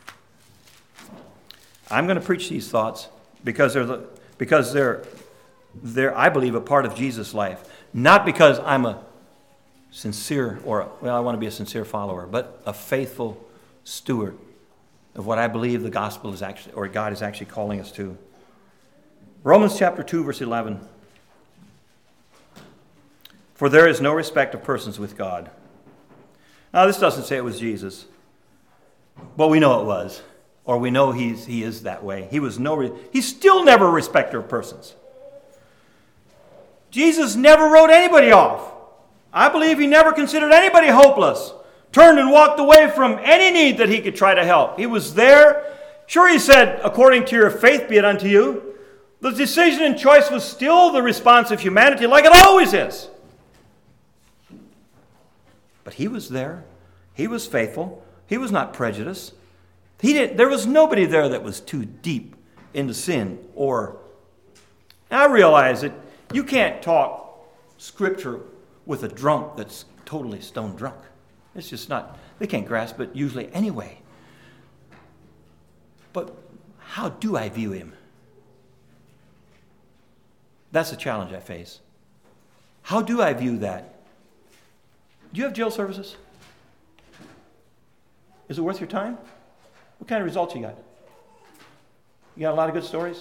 S1: I'm going to preach these thoughts because they're I believe, a part of Jesus' life. Not because I'm a sincere I want to be a sincere follower, but a faithful steward of what I believe the gospel is actually, or God is actually calling us to. Romans chapter 2, verse 11. For there is no respect of persons with God. Now, this doesn't say it was Jesus, but we know it was, or we know he is that way. He's still never a respecter of persons. Jesus never wrote anybody off. I believe he never considered anybody hopeless, turned and walked away from any need that he could try to help. He was there. Sure, he said, according to your faith be it unto you. The decision and choice was still the response of humanity, like it always is. But he was there. He was faithful. He was not prejudiced. There was nobody there that was too deep into sin. I realize that you can't talk Scripture with a drunk that's totally stone drunk. It's just not, they can't grasp it usually anyway. But how do I view him? That's the challenge I face. How do I view that? Do you have jail services? Is it worth your time? What kind of results you got? You got a lot of good stories?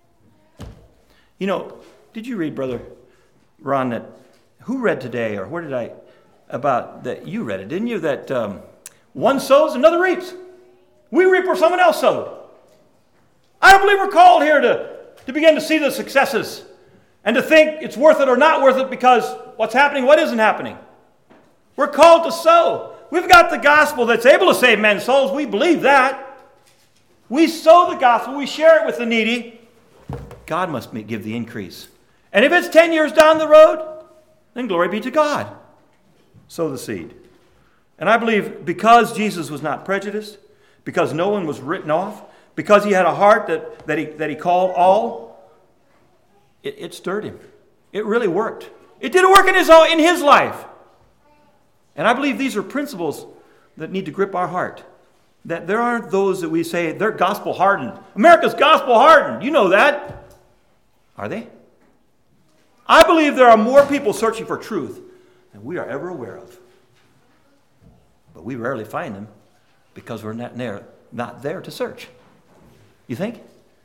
S1: Did you read, Brother Ron, who read today, or where did you read it, didn't you? That one sows, another reaps. We reap where someone else sowed. I don't believe we're called here to begin to see the successes and to think it's worth it or not worth it because what's happening, what isn't happening. We're called to sow. We've got the gospel that's able to save men's souls. We believe that. We sow the gospel. We share it with the needy. God must give the increase. And if it's 10 years down the road, then glory be to God. Sow the seed. And I believe because Jesus was not prejudiced, because no one was written off, because he had a heart that he called all, it stirred him. It really worked. It did work in his life. And I believe these are principles that need to grip our heart. That there aren't those that we say, they're gospel hardened. America's gospel hardened. You know that. Are they? I believe there are more people searching for truth than we are ever aware of. But we rarely find them because we're not there to search. You think?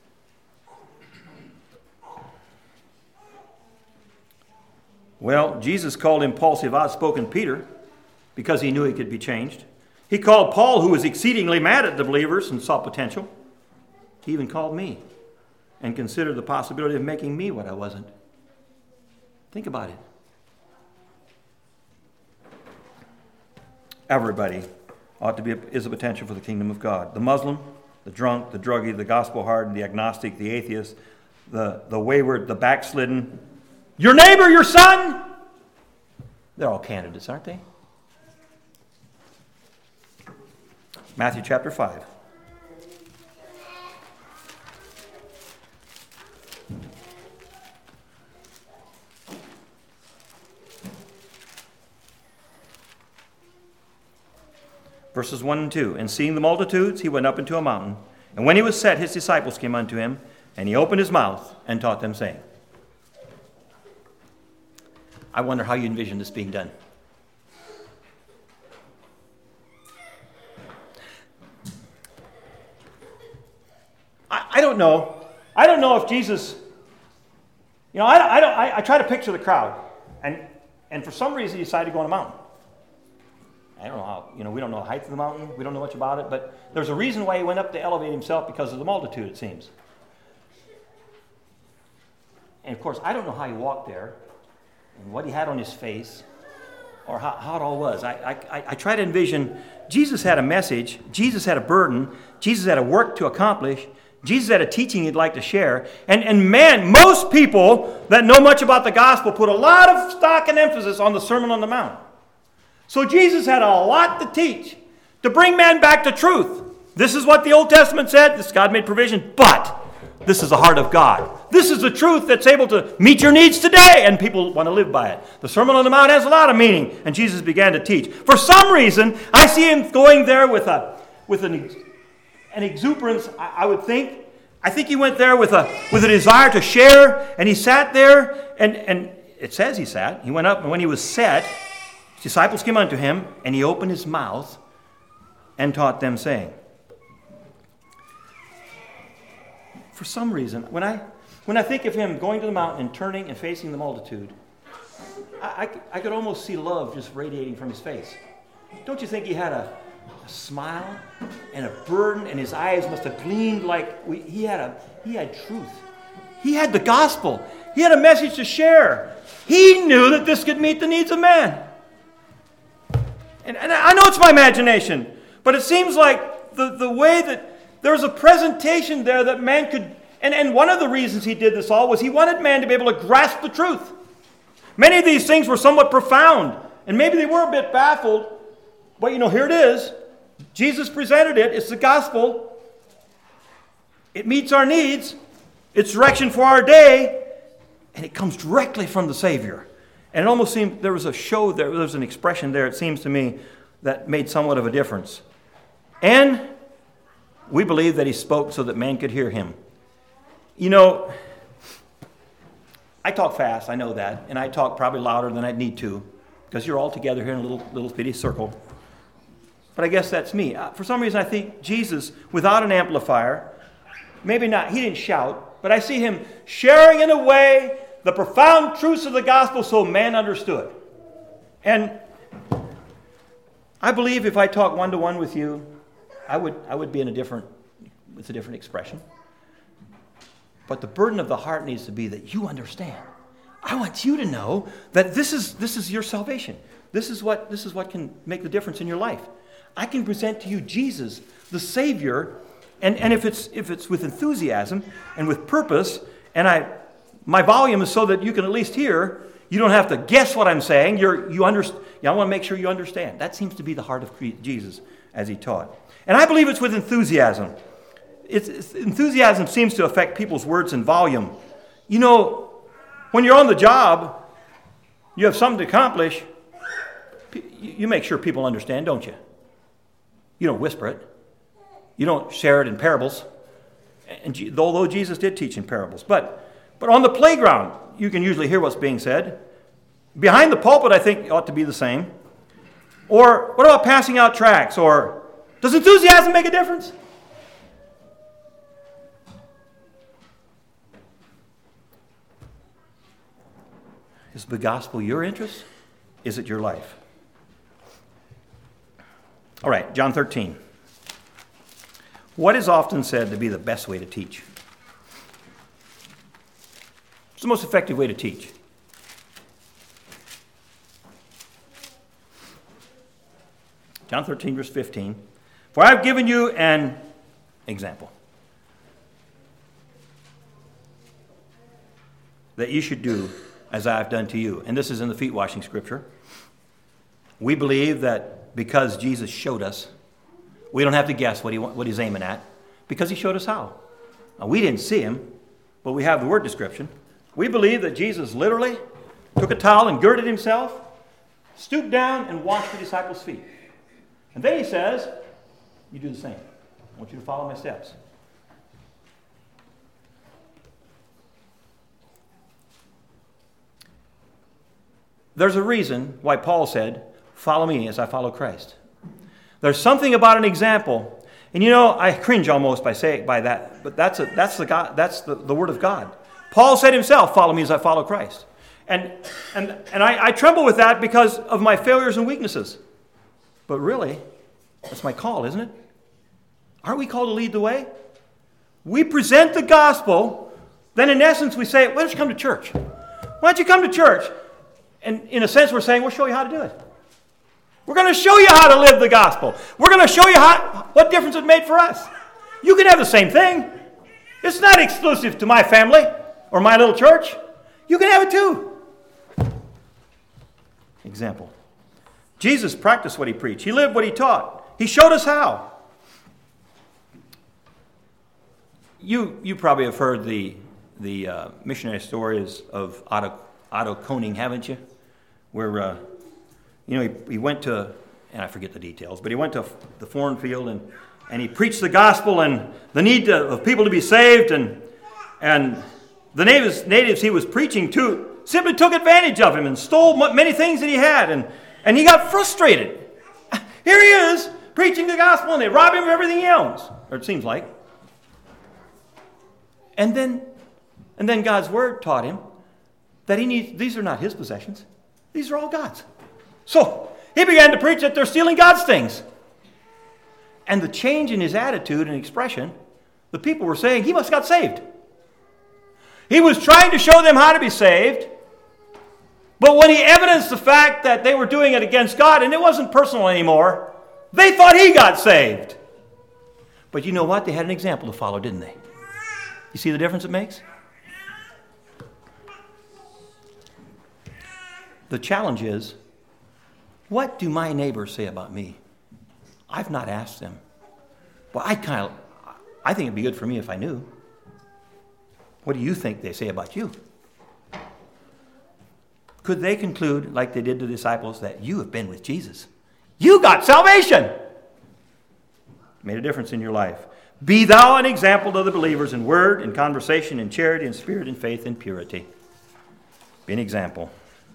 S1: Well, Jesus called impulsive, outspoken Peter because he knew he could be changed. He called Paul, who was exceedingly mad at the believers and saw potential. He even called me and considered the possibility of making me what I wasn't. Think about it. Everybody is a potential for the kingdom of God. The Muslim, the drunk, the druggie, the gospel hardened, the agnostic, the atheist, the wayward, the backslidden. Your neighbor, your son. They're all candidates, aren't they? Matthew chapter 5. Verses 1 and 2. And seeing the multitudes, he went up into a mountain. And when he was set, his disciples came unto him, and he opened his mouth and taught them, saying. I wonder how you envision this being done. I don't know. I don't know if Jesus, I try to picture the crowd. And for some reason he decided to go on a mountain. I don't know how, we don't know the height of the mountain. We don't know much about it. But there's a reason why he went up to elevate himself because of the multitude, it seems. And of course, I don't know how he walked there and what he had on his face or how it all was. I try to envision Jesus had a message. Jesus had a burden. Jesus had a work to accomplish. Jesus had a teaching he'd like to share. And man, most people that know much about the gospel put a lot of stock and emphasis on the Sermon on the Mount. So Jesus had a lot to teach, to bring man back to truth. This is what the Old Testament said. This God made provision, but this is the heart of God. This is the truth that's able to meet your needs today, and people want to live by it. The Sermon on the Mount has a lot of meaning, and Jesus began to teach. For some reason, I see him going there with an exuberance, I would think. I think he went there with a desire to share, and he sat there, and it says he sat. He went up, and when he was set, his disciples came unto him, and he opened his mouth and taught them, saying. For some reason, when I think of him going to the mountain and turning and facing the multitude, I could almost see love just radiating from his face. Don't you think he had a smile and a burden, and his eyes must have gleamed like he had truth. He had the gospel. He had a message to share. He knew that this could meet the needs of man. And I know it's my imagination, but it seems like the way that there was a presentation there that man could, and one of the reasons he did this all was he wanted man to be able to grasp the truth. Many of these things were somewhat profound, and maybe they were a bit baffled, but here it is. Jesus presented it. It's the gospel. It meets our needs. It's direction for our day, and it comes directly from the Savior. And it almost seemed there was a show there, there was an expression there, it seems to me, that made somewhat of a difference. And we believe that he spoke so that man could hear him. I talk fast, I know that, and I talk probably louder than I'd need to, because you're all together here in a little bitty circle. But I guess that's me. For some reason, I think Jesus, without an amplifier, maybe not, he didn't shout, but I see him sharing in a way the profound truths of the gospel so man understood. And I believe if I talk one-to-one with you, I would be with a different expression. But the burden of the heart needs to be that you understand. I want you to know that this is your salvation. This is what can make the difference in your life. I can present to you Jesus, the Savior, and if it's with enthusiasm and with purpose, and my volume is so that you can at least hear. You don't have to guess what I'm saying. You understand. I want to make sure you understand. That seems to be the heart of Jesus as he taught. And I believe it's with enthusiasm. Enthusiasm seems to affect people's words and volume. When you're on the job, you have something to accomplish, you make sure people understand, don't you? You don't whisper it. You don't share it in parables. And although Jesus did teach in parables. But on the playground, you can usually hear what's being said. Behind the pulpit, I think, ought to be the same. Or what about passing out tracts? Or does enthusiasm make a difference? Is the gospel your interest? Is it your life? All right, John 13. What is often said to be the best way to teach? It's the most effective way to teach. John 13, verse 15. For I have given you an example, that you should do as I have done to you. And this is in the feet washing scripture. We believe that because Jesus showed us, we don't have to guess what he's aiming at, because he showed us how. Now, we didn't see him, but we have the word description. We believe that Jesus literally took a towel and girded himself, stooped down and washed the disciples' feet. And then he says, you do the same. I want you to follow my steps. There's a reason why Paul said, follow me as I follow Christ. There's something about an example. And I cringe almost by that, but that's the word of God. Paul said himself, follow me as I follow Christ. And I tremble with that because of my failures and weaknesses. But really, that's my call, isn't it? Aren't we called to lead the way? We present the gospel, then in essence we say, why don't you come to church? Why don't you come to church? And in a sense we're saying, we'll show you how to do it. We're going to show you how to live the gospel. We're going to show you what difference it made for us. You can have the same thing. It's not exclusive to my family or my little church. You can have it too. Example. Jesus practiced what he preached. He lived what he taught. He showed us how. You probably have heard the the missionary stories of Otto Koning, haven't you? Where, he went to, and I forget the details, but he went to the foreign field and he preached the gospel and the need of people to be saved. And the natives he was preaching to simply took advantage of him and stole many things that he had. And he got frustrated. Here he is preaching the gospel and they rob him of everything he owns, or it seems like. And then God's word taught him that these are not his possessions. These are all God's. So he began to preach that they're stealing God's things. And the change in his attitude and expression, the people were saying he must have got saved. He was trying to show them how to be saved. But when he evidenced the fact that they were doing it against God and it wasn't personal anymore, they thought he got saved. But you know what? They had an example to follow, didn't they? You see the difference it makes? The challenge is, what do my neighbors say about me? I've not asked them. Well, I think it'd be good for me if I knew. What do you think they say about you? Could they conclude, like they did to the disciples, that you have been with Jesus? You got salvation! Made a difference in your life. Be thou an example to the believers in word, in conversation, in charity, in spirit, in faith, in purity. Be an example.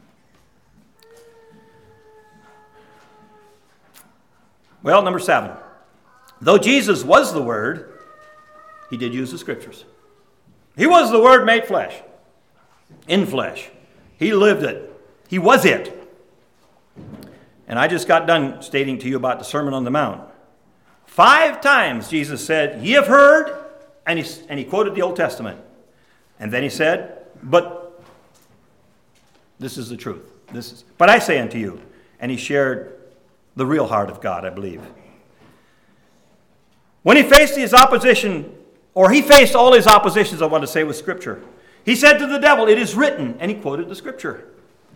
S1: Well, number 7. Though Jesus was the Word, he did use the Scriptures. He was the Word made flesh. In flesh. He lived it. He was it. And I just got done stating to you about the Sermon on the Mount. 5 times Jesus said, ye have heard, and he quoted the Old Testament. And then he said, but this is the truth. But I say unto you. And he shared the real heart of God, I believe. When he faced his opposition, or he faced all his oppositions, I want to say, with Scripture. He said to the devil, it is written, and he quoted the Scripture.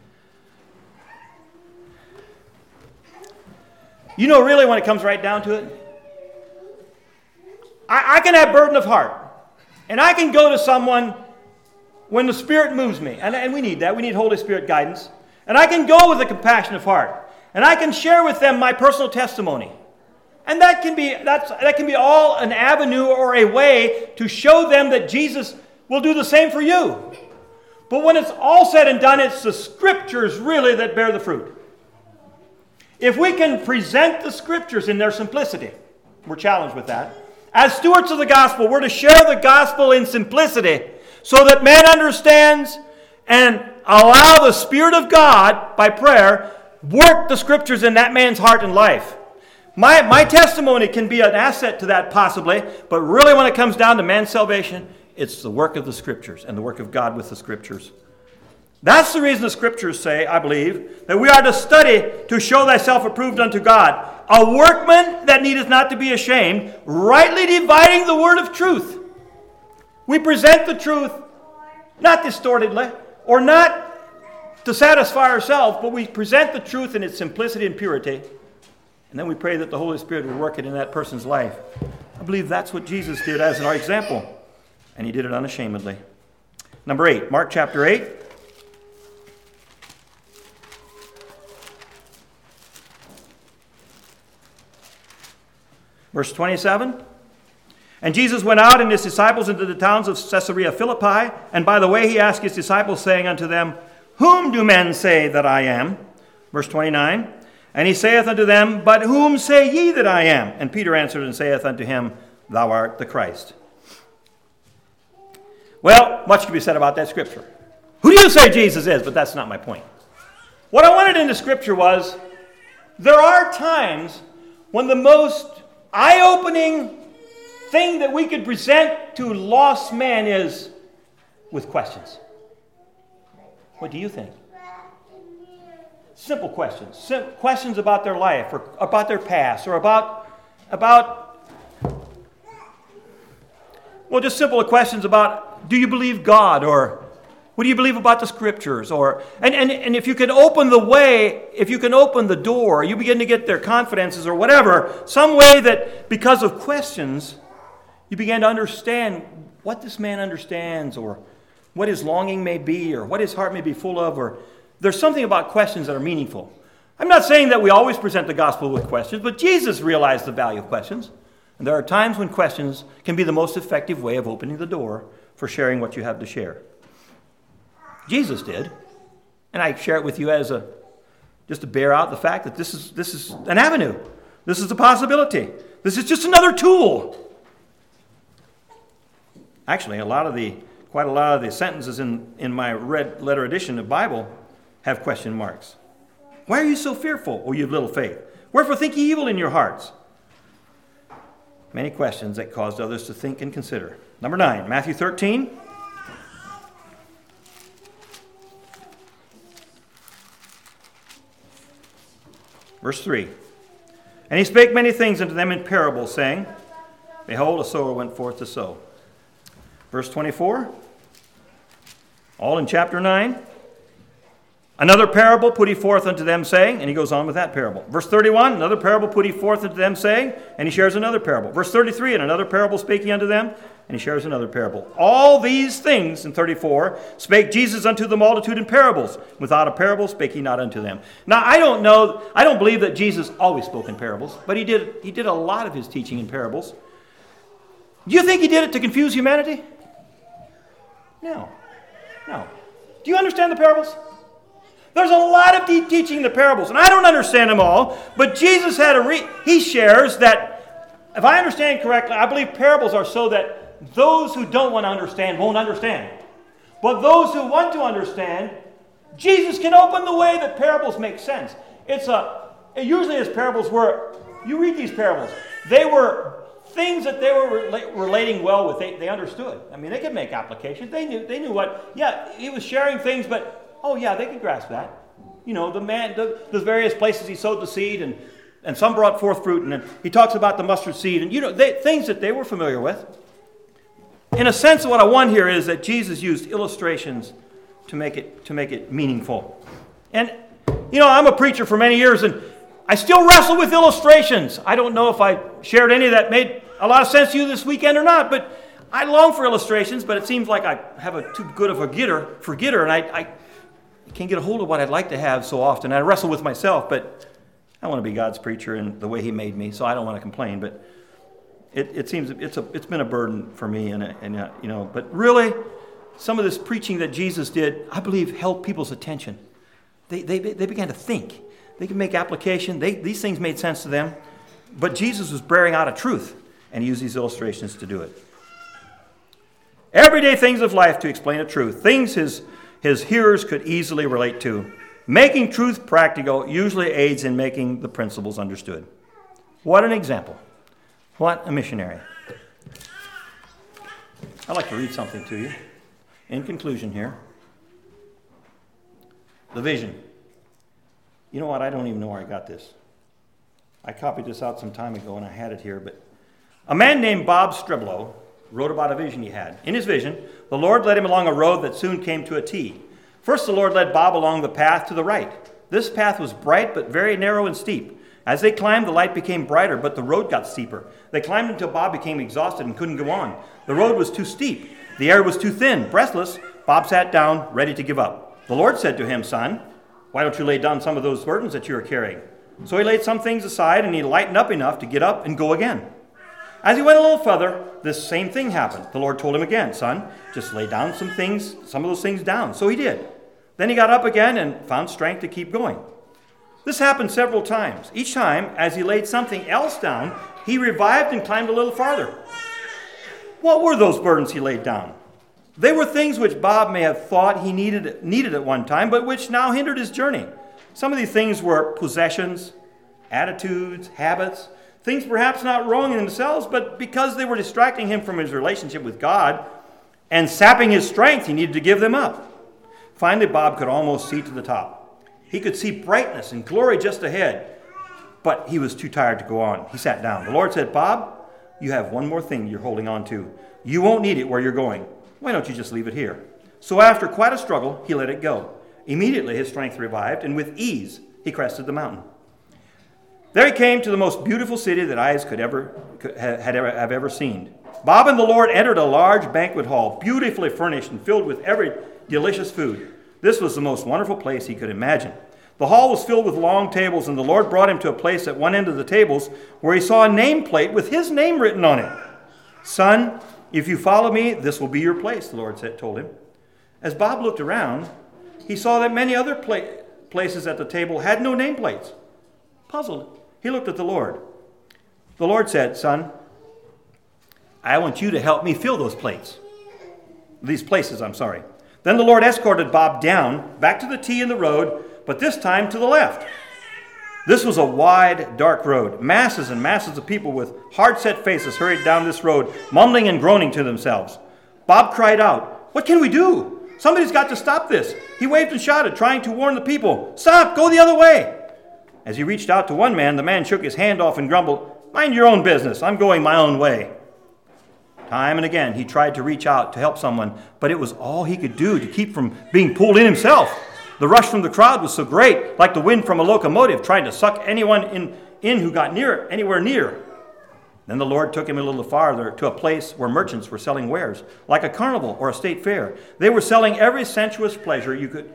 S1: You know, really, when it comes right down to it, I can have burden of heart. And I can go to someone when the Spirit moves me. And we need that. We need Holy Spirit guidance. And I can go with a compassion of heart. And I can share with them my personal testimony. And that can be all an avenue or a way to show them that Jesus will do the same for you. But when it's all said and done, it's the Scriptures really that bear the fruit. If we can present the Scriptures in their simplicity, we're challenged with that. As stewards of the gospel, we're to share the gospel in simplicity so that man understands and allow the Spirit of God, by prayer, work the Scriptures in that man's heart and life. My testimony can be an asset to that possibly, but really when it comes down to man's salvation, it's the work of the Scriptures and the work of God with the Scriptures. That's the reason the Scriptures say, I believe, that we are to study to show thyself approved unto God, a workman that needeth not to be ashamed, rightly dividing the word of truth. We present the truth, not distortedly, or not to satisfy ourselves, but we present the truth in its simplicity and purity. And then we pray that the Holy Spirit will work it in that person's life. I believe that's what Jesus did as our example. And he did it unashamedly. Number 8, Mark chapter 8. Verse 27. And Jesus went out and his disciples into the towns of Caesarea Philippi. And by the way he asked his disciples, saying unto them, whom do men say that I am? Verse 29. And he saith unto them, but whom say ye that I am? And Peter answered and saith unto him, thou art the Christ. Well, much can be said about that scripture. Who do you say Jesus is? But that's not my point. What I wanted in the scripture was, there are times when the most eye-opening thing that we could present to lost man is with questions. What do you think? Simple questions. Questions about their life, or about their past, or about just simple questions about, do you believe God? Or what do you believe about the scriptures? Or and if you can open the way, if you can open the door, you begin to get their confidences or whatever, some way that because of questions, you begin to understand what this man understands, or what his longing may be or what his heart may be full of, or there's something about questions that are meaningful. I'm not saying that we always present the gospel with questions, but Jesus realized the value of questions. And there are times when questions can be the most effective way of opening the door for sharing what you have to share. Jesus did. And I share it with you as just to bear out the fact that this is an avenue. This is a possibility. This is just another tool. Actually, quite a lot of the sentences in my red letter edition of Bible have question marks. Why are you so fearful, O you of little faith? Wherefore think ye evil in your hearts? Many questions that caused others to think and consider. Number 9, Matthew 13. Verse 3. And he spake many things unto them in parables, saying, Behold, a sower went forth to sow. Verse 24. All in chapter 9. Another parable put he forth unto them, saying, and he goes on with that parable. Verse 31, another parable put he forth unto them, saying, and he shares another parable. Verse 33, and another parable spake he unto them, and he shares another parable. All these things, in 34, spake Jesus unto the multitude in parables. Without a parable spake he not unto them. Now, I don't believe that Jesus always spoke in parables, but he did a lot of his teaching in parables. Do you think he did it to confuse humanity? No. Do you understand the parables? There's a lot of deep teaching in the parables, and I don't understand them all, but Jesus he shares that, if I understand correctly, I believe parables are so that those who don't want to understand won't understand. But those who want to understand, Jesus can open the way that parables make sense. Usually his parables were, you read these parables, they were things that they were relating well with. They understood. I mean, they could make applications. They knew what, he was sharing things, but oh, yeah, they could grasp that. You know, the various places he sowed the seed, and some brought forth fruit, and then he talks about the mustard seed, and, things that they were familiar with. In a sense, what I want here is that Jesus used illustrations to make it meaningful. And, I'm a preacher for many years, and I still wrestle with illustrations. I don't know if I shared any that made a lot of sense to you this weekend or not, but I long for illustrations, but it seems like I have too good of a forgetter, and I can't get a hold of what I'd like to have so often. I wrestle with myself, but I want to be God's preacher in the way he made me, so I don't want to complain. But it seems it's been a burden for me, but really, some of this preaching that Jesus did, I believe, held people's attention. They began to think. They could make application. These things made sense to them, but Jesus was bearing out a truth, and he used these illustrations to do it. Everyday things of life to explain a truth. Things his hearers could easily relate to. Making truth practical usually aids in making the principles understood. What an example. What a missionary. I'd like to read something to you. In conclusion here. The vision. You know what? I don't even know where I got this. I copied this out some time ago and I had it here. But a man named Bob Streblow wrote about a vision he had. In his vision, the Lord led him along a road that soon came to a T. First, the Lord led Bob along the path to the right. This path was bright but very narrow and steep. As they climbed, the light became brighter, but the road got steeper. They climbed until Bob became exhausted and couldn't go on. The road was too steep. The air was too thin. Breathless, Bob sat down, ready to give up. The Lord said to him, "Son, why don't you lay down some of those burdens that you are carrying?" So he laid some things aside, and he lightened up enough to get up and go again. As he went a little further, this same thing happened. The Lord told him again, "Son, just lay down some of those things down." So he did. Then he got up again and found strength to keep going. This happened several times. Each time, as he laid something else down, he revived and climbed a little farther. What were those burdens he laid down? They were things which Bob may have thought he needed at one time, but which now hindered his journey. Some of these things were possessions, attitudes, habits, things perhaps not wrong in themselves, but because they were distracting him from his relationship with God and sapping his strength, he needed to give them up. Finally, Bob could almost see to the top. He could see brightness and glory just ahead, but he was too tired to go on. He sat down. The Lord said, "Bob, you have one more thing you're holding on to. You won't need it where you're going. Why don't you just leave it here?" So after quite a struggle, he let it go. Immediately his strength revived, and with ease he crested the mountain. There he came to the most beautiful city that eyes have ever seen. Bob and the Lord entered a large banquet hall, beautifully furnished and filled with every delicious food. This was the most wonderful place he could imagine. The hall was filled with long tables, and the Lord brought him to a place at one end of the tables where he saw a nameplate with his name written on it. "Son, if you follow me, this will be your place," the Lord told him. As Bob looked around, he saw that many other places at the table had no nameplates. Puzzled, he looked at the Lord. The Lord said, "Son, I want you to help me fill these places. Then the Lord escorted Bob down, back to the T in the road, but this time to the left. This was a wide, dark road. Masses and masses of people with hard-set faces hurried down this road, mumbling and groaning to themselves. Bob cried out, "What can we do? Somebody's got to stop this." He waved and shouted, trying to warn the people, "Stop, go the other way." As he reached out to one man, the man shook his hand off and grumbled, "Mind your own business, I'm going my own way." Time and again, he tried to reach out to help someone, but it was all he could do to keep from being pulled in himself. The rush from the crowd was so great, like the wind from a locomotive trying to suck anyone in who got anywhere near. Then the Lord took him a little farther to a place where merchants were selling wares, like a carnival or a state fair. They were selling every sensuous pleasure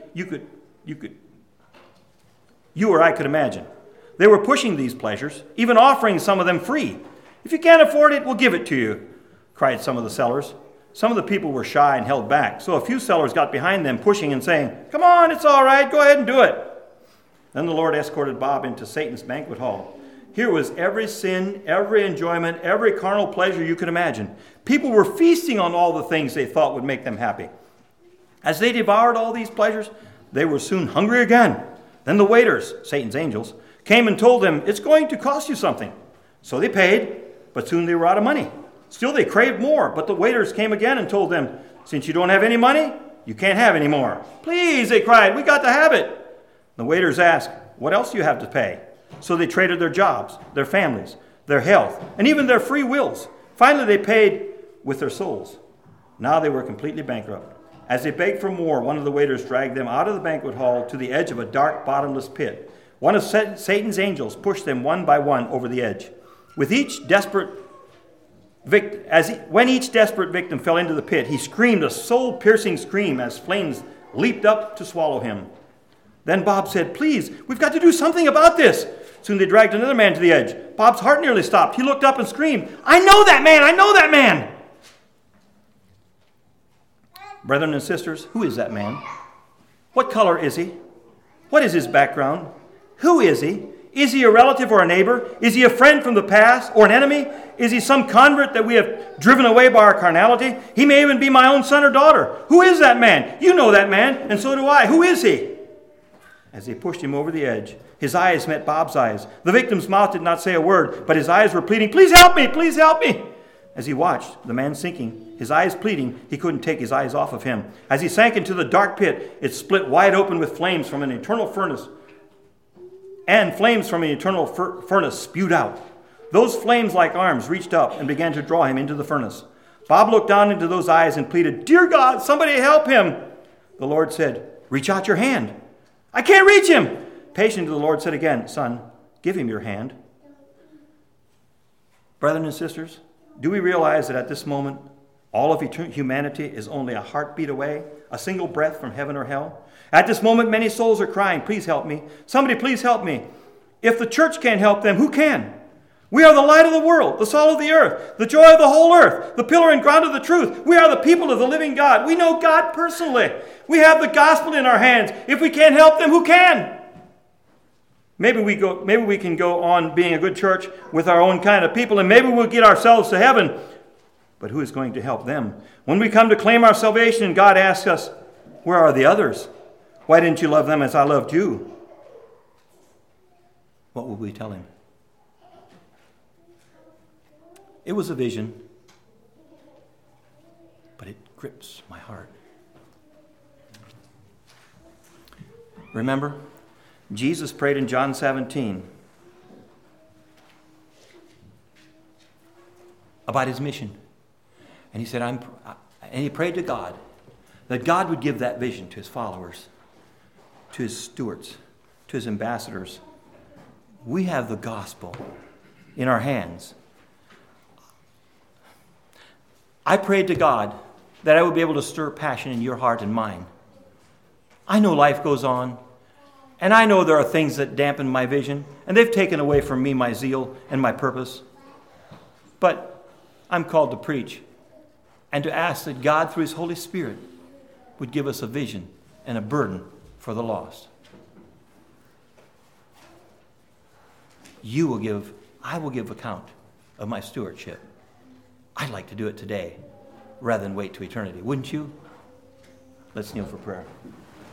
S1: you or I could imagine. They were pushing these pleasures, even offering some of them free. "If you can't afford it, we'll give it to you," cried some of the sellers. Some of the people were shy and held back, so a few sellers got behind them, pushing and saying, "Come on, it's all right, go ahead and do it." Then the Lord escorted Bob into Satan's banquet hall. Here was every sin, every enjoyment, every carnal pleasure you could imagine. People were feasting on all the things they thought would make them happy. As they devoured all these pleasures, they were soon hungry again. Then the waiters, Satan's angels, came and told them, "It's going to cost you something." So they paid, but soon they were out of money. Still they craved more, but the waiters came again and told them, "Since you don't have any money, you can't have any more." "Please," they cried, "we got to have it." The waiters asked, "What else do you have to pay?" So they traded their jobs, their families, their health, and even their free wills. Finally, they paid with their souls. Now they were completely bankrupt. As they begged for more, one of the waiters dragged them out of the banquet hall to the edge of a dark, bottomless pit. One of Satan's angels pushed them one by one over the edge. When each desperate victim fell into the pit, he screamed a soul-piercing scream as flames leaped up to swallow him. Then Bob said, "Please, we've got to do something about this." Soon they dragged another man to the edge. Bob's heart nearly stopped. He looked up and screamed, "I know that man! I know that man!" Brethren and sisters, who is that man? What color is he? What is his background? Who is he? Is he a relative or a neighbor? Is he a friend from the past or an enemy? Is he some convert that we have driven away by our carnality? He may even be my own son or daughter. Who is that man? You know that man, and so do I. Who is he? As they pushed him over the edge, his eyes met Bob's eyes. The victim's mouth did not say a word, but his eyes were pleading, "Please help me, please help me." As he watched the man sinking, his eyes pleading, he couldn't take his eyes off of him. As he sank into the dark pit, it split wide open with flames from an eternal furnace, and flames from an eternal furnace spewed out. Those flames like arms reached up and began to draw him into the furnace. Bob looked down into those eyes and pleaded, "Dear God, somebody help him." The Lord said, "Reach out your hand." "I can't reach him." Patiently the Lord said again, "Son, give him your hand." Brethren and sisters, do we realize that at this moment, all of humanity is only a heartbeat away, a single breath from heaven or hell? At this moment, many souls are crying, "Please help me. Somebody please help me." If the church can't help them, who can? We are the light of the world, the salt of the earth, the joy of the whole earth, the pillar and ground of the truth. We are the people of the living God. We know God personally. We have the gospel in our hands. If we can't help them, who can? Maybe we can go on being a good church with our own kind of people, and maybe we'll get ourselves to heaven. But who is going to help them? When we come to claim our salvation and God asks us, "Where are the others? Why didn't you love them as I loved you?" What will we tell him? It was a vision, but it grips my heart. Remember, Jesus prayed in John 17 about his mission. And he said, and he prayed to God that God would give that vision to his followers, to his stewards, to his ambassadors. we have the gospel in our hands. I prayed to God that I would be able to stir passion in your heart and mine. I know life goes on, and I know there are things that dampen my vision, and they've taken away from me my zeal and my purpose. But I'm called to preach and to ask that God, through His Holy Spirit, would give us a vision and a burden for the lost. I will give account of my stewardship. I'd like to do it today rather than wait to eternity. Wouldn't you? Let's kneel for prayer.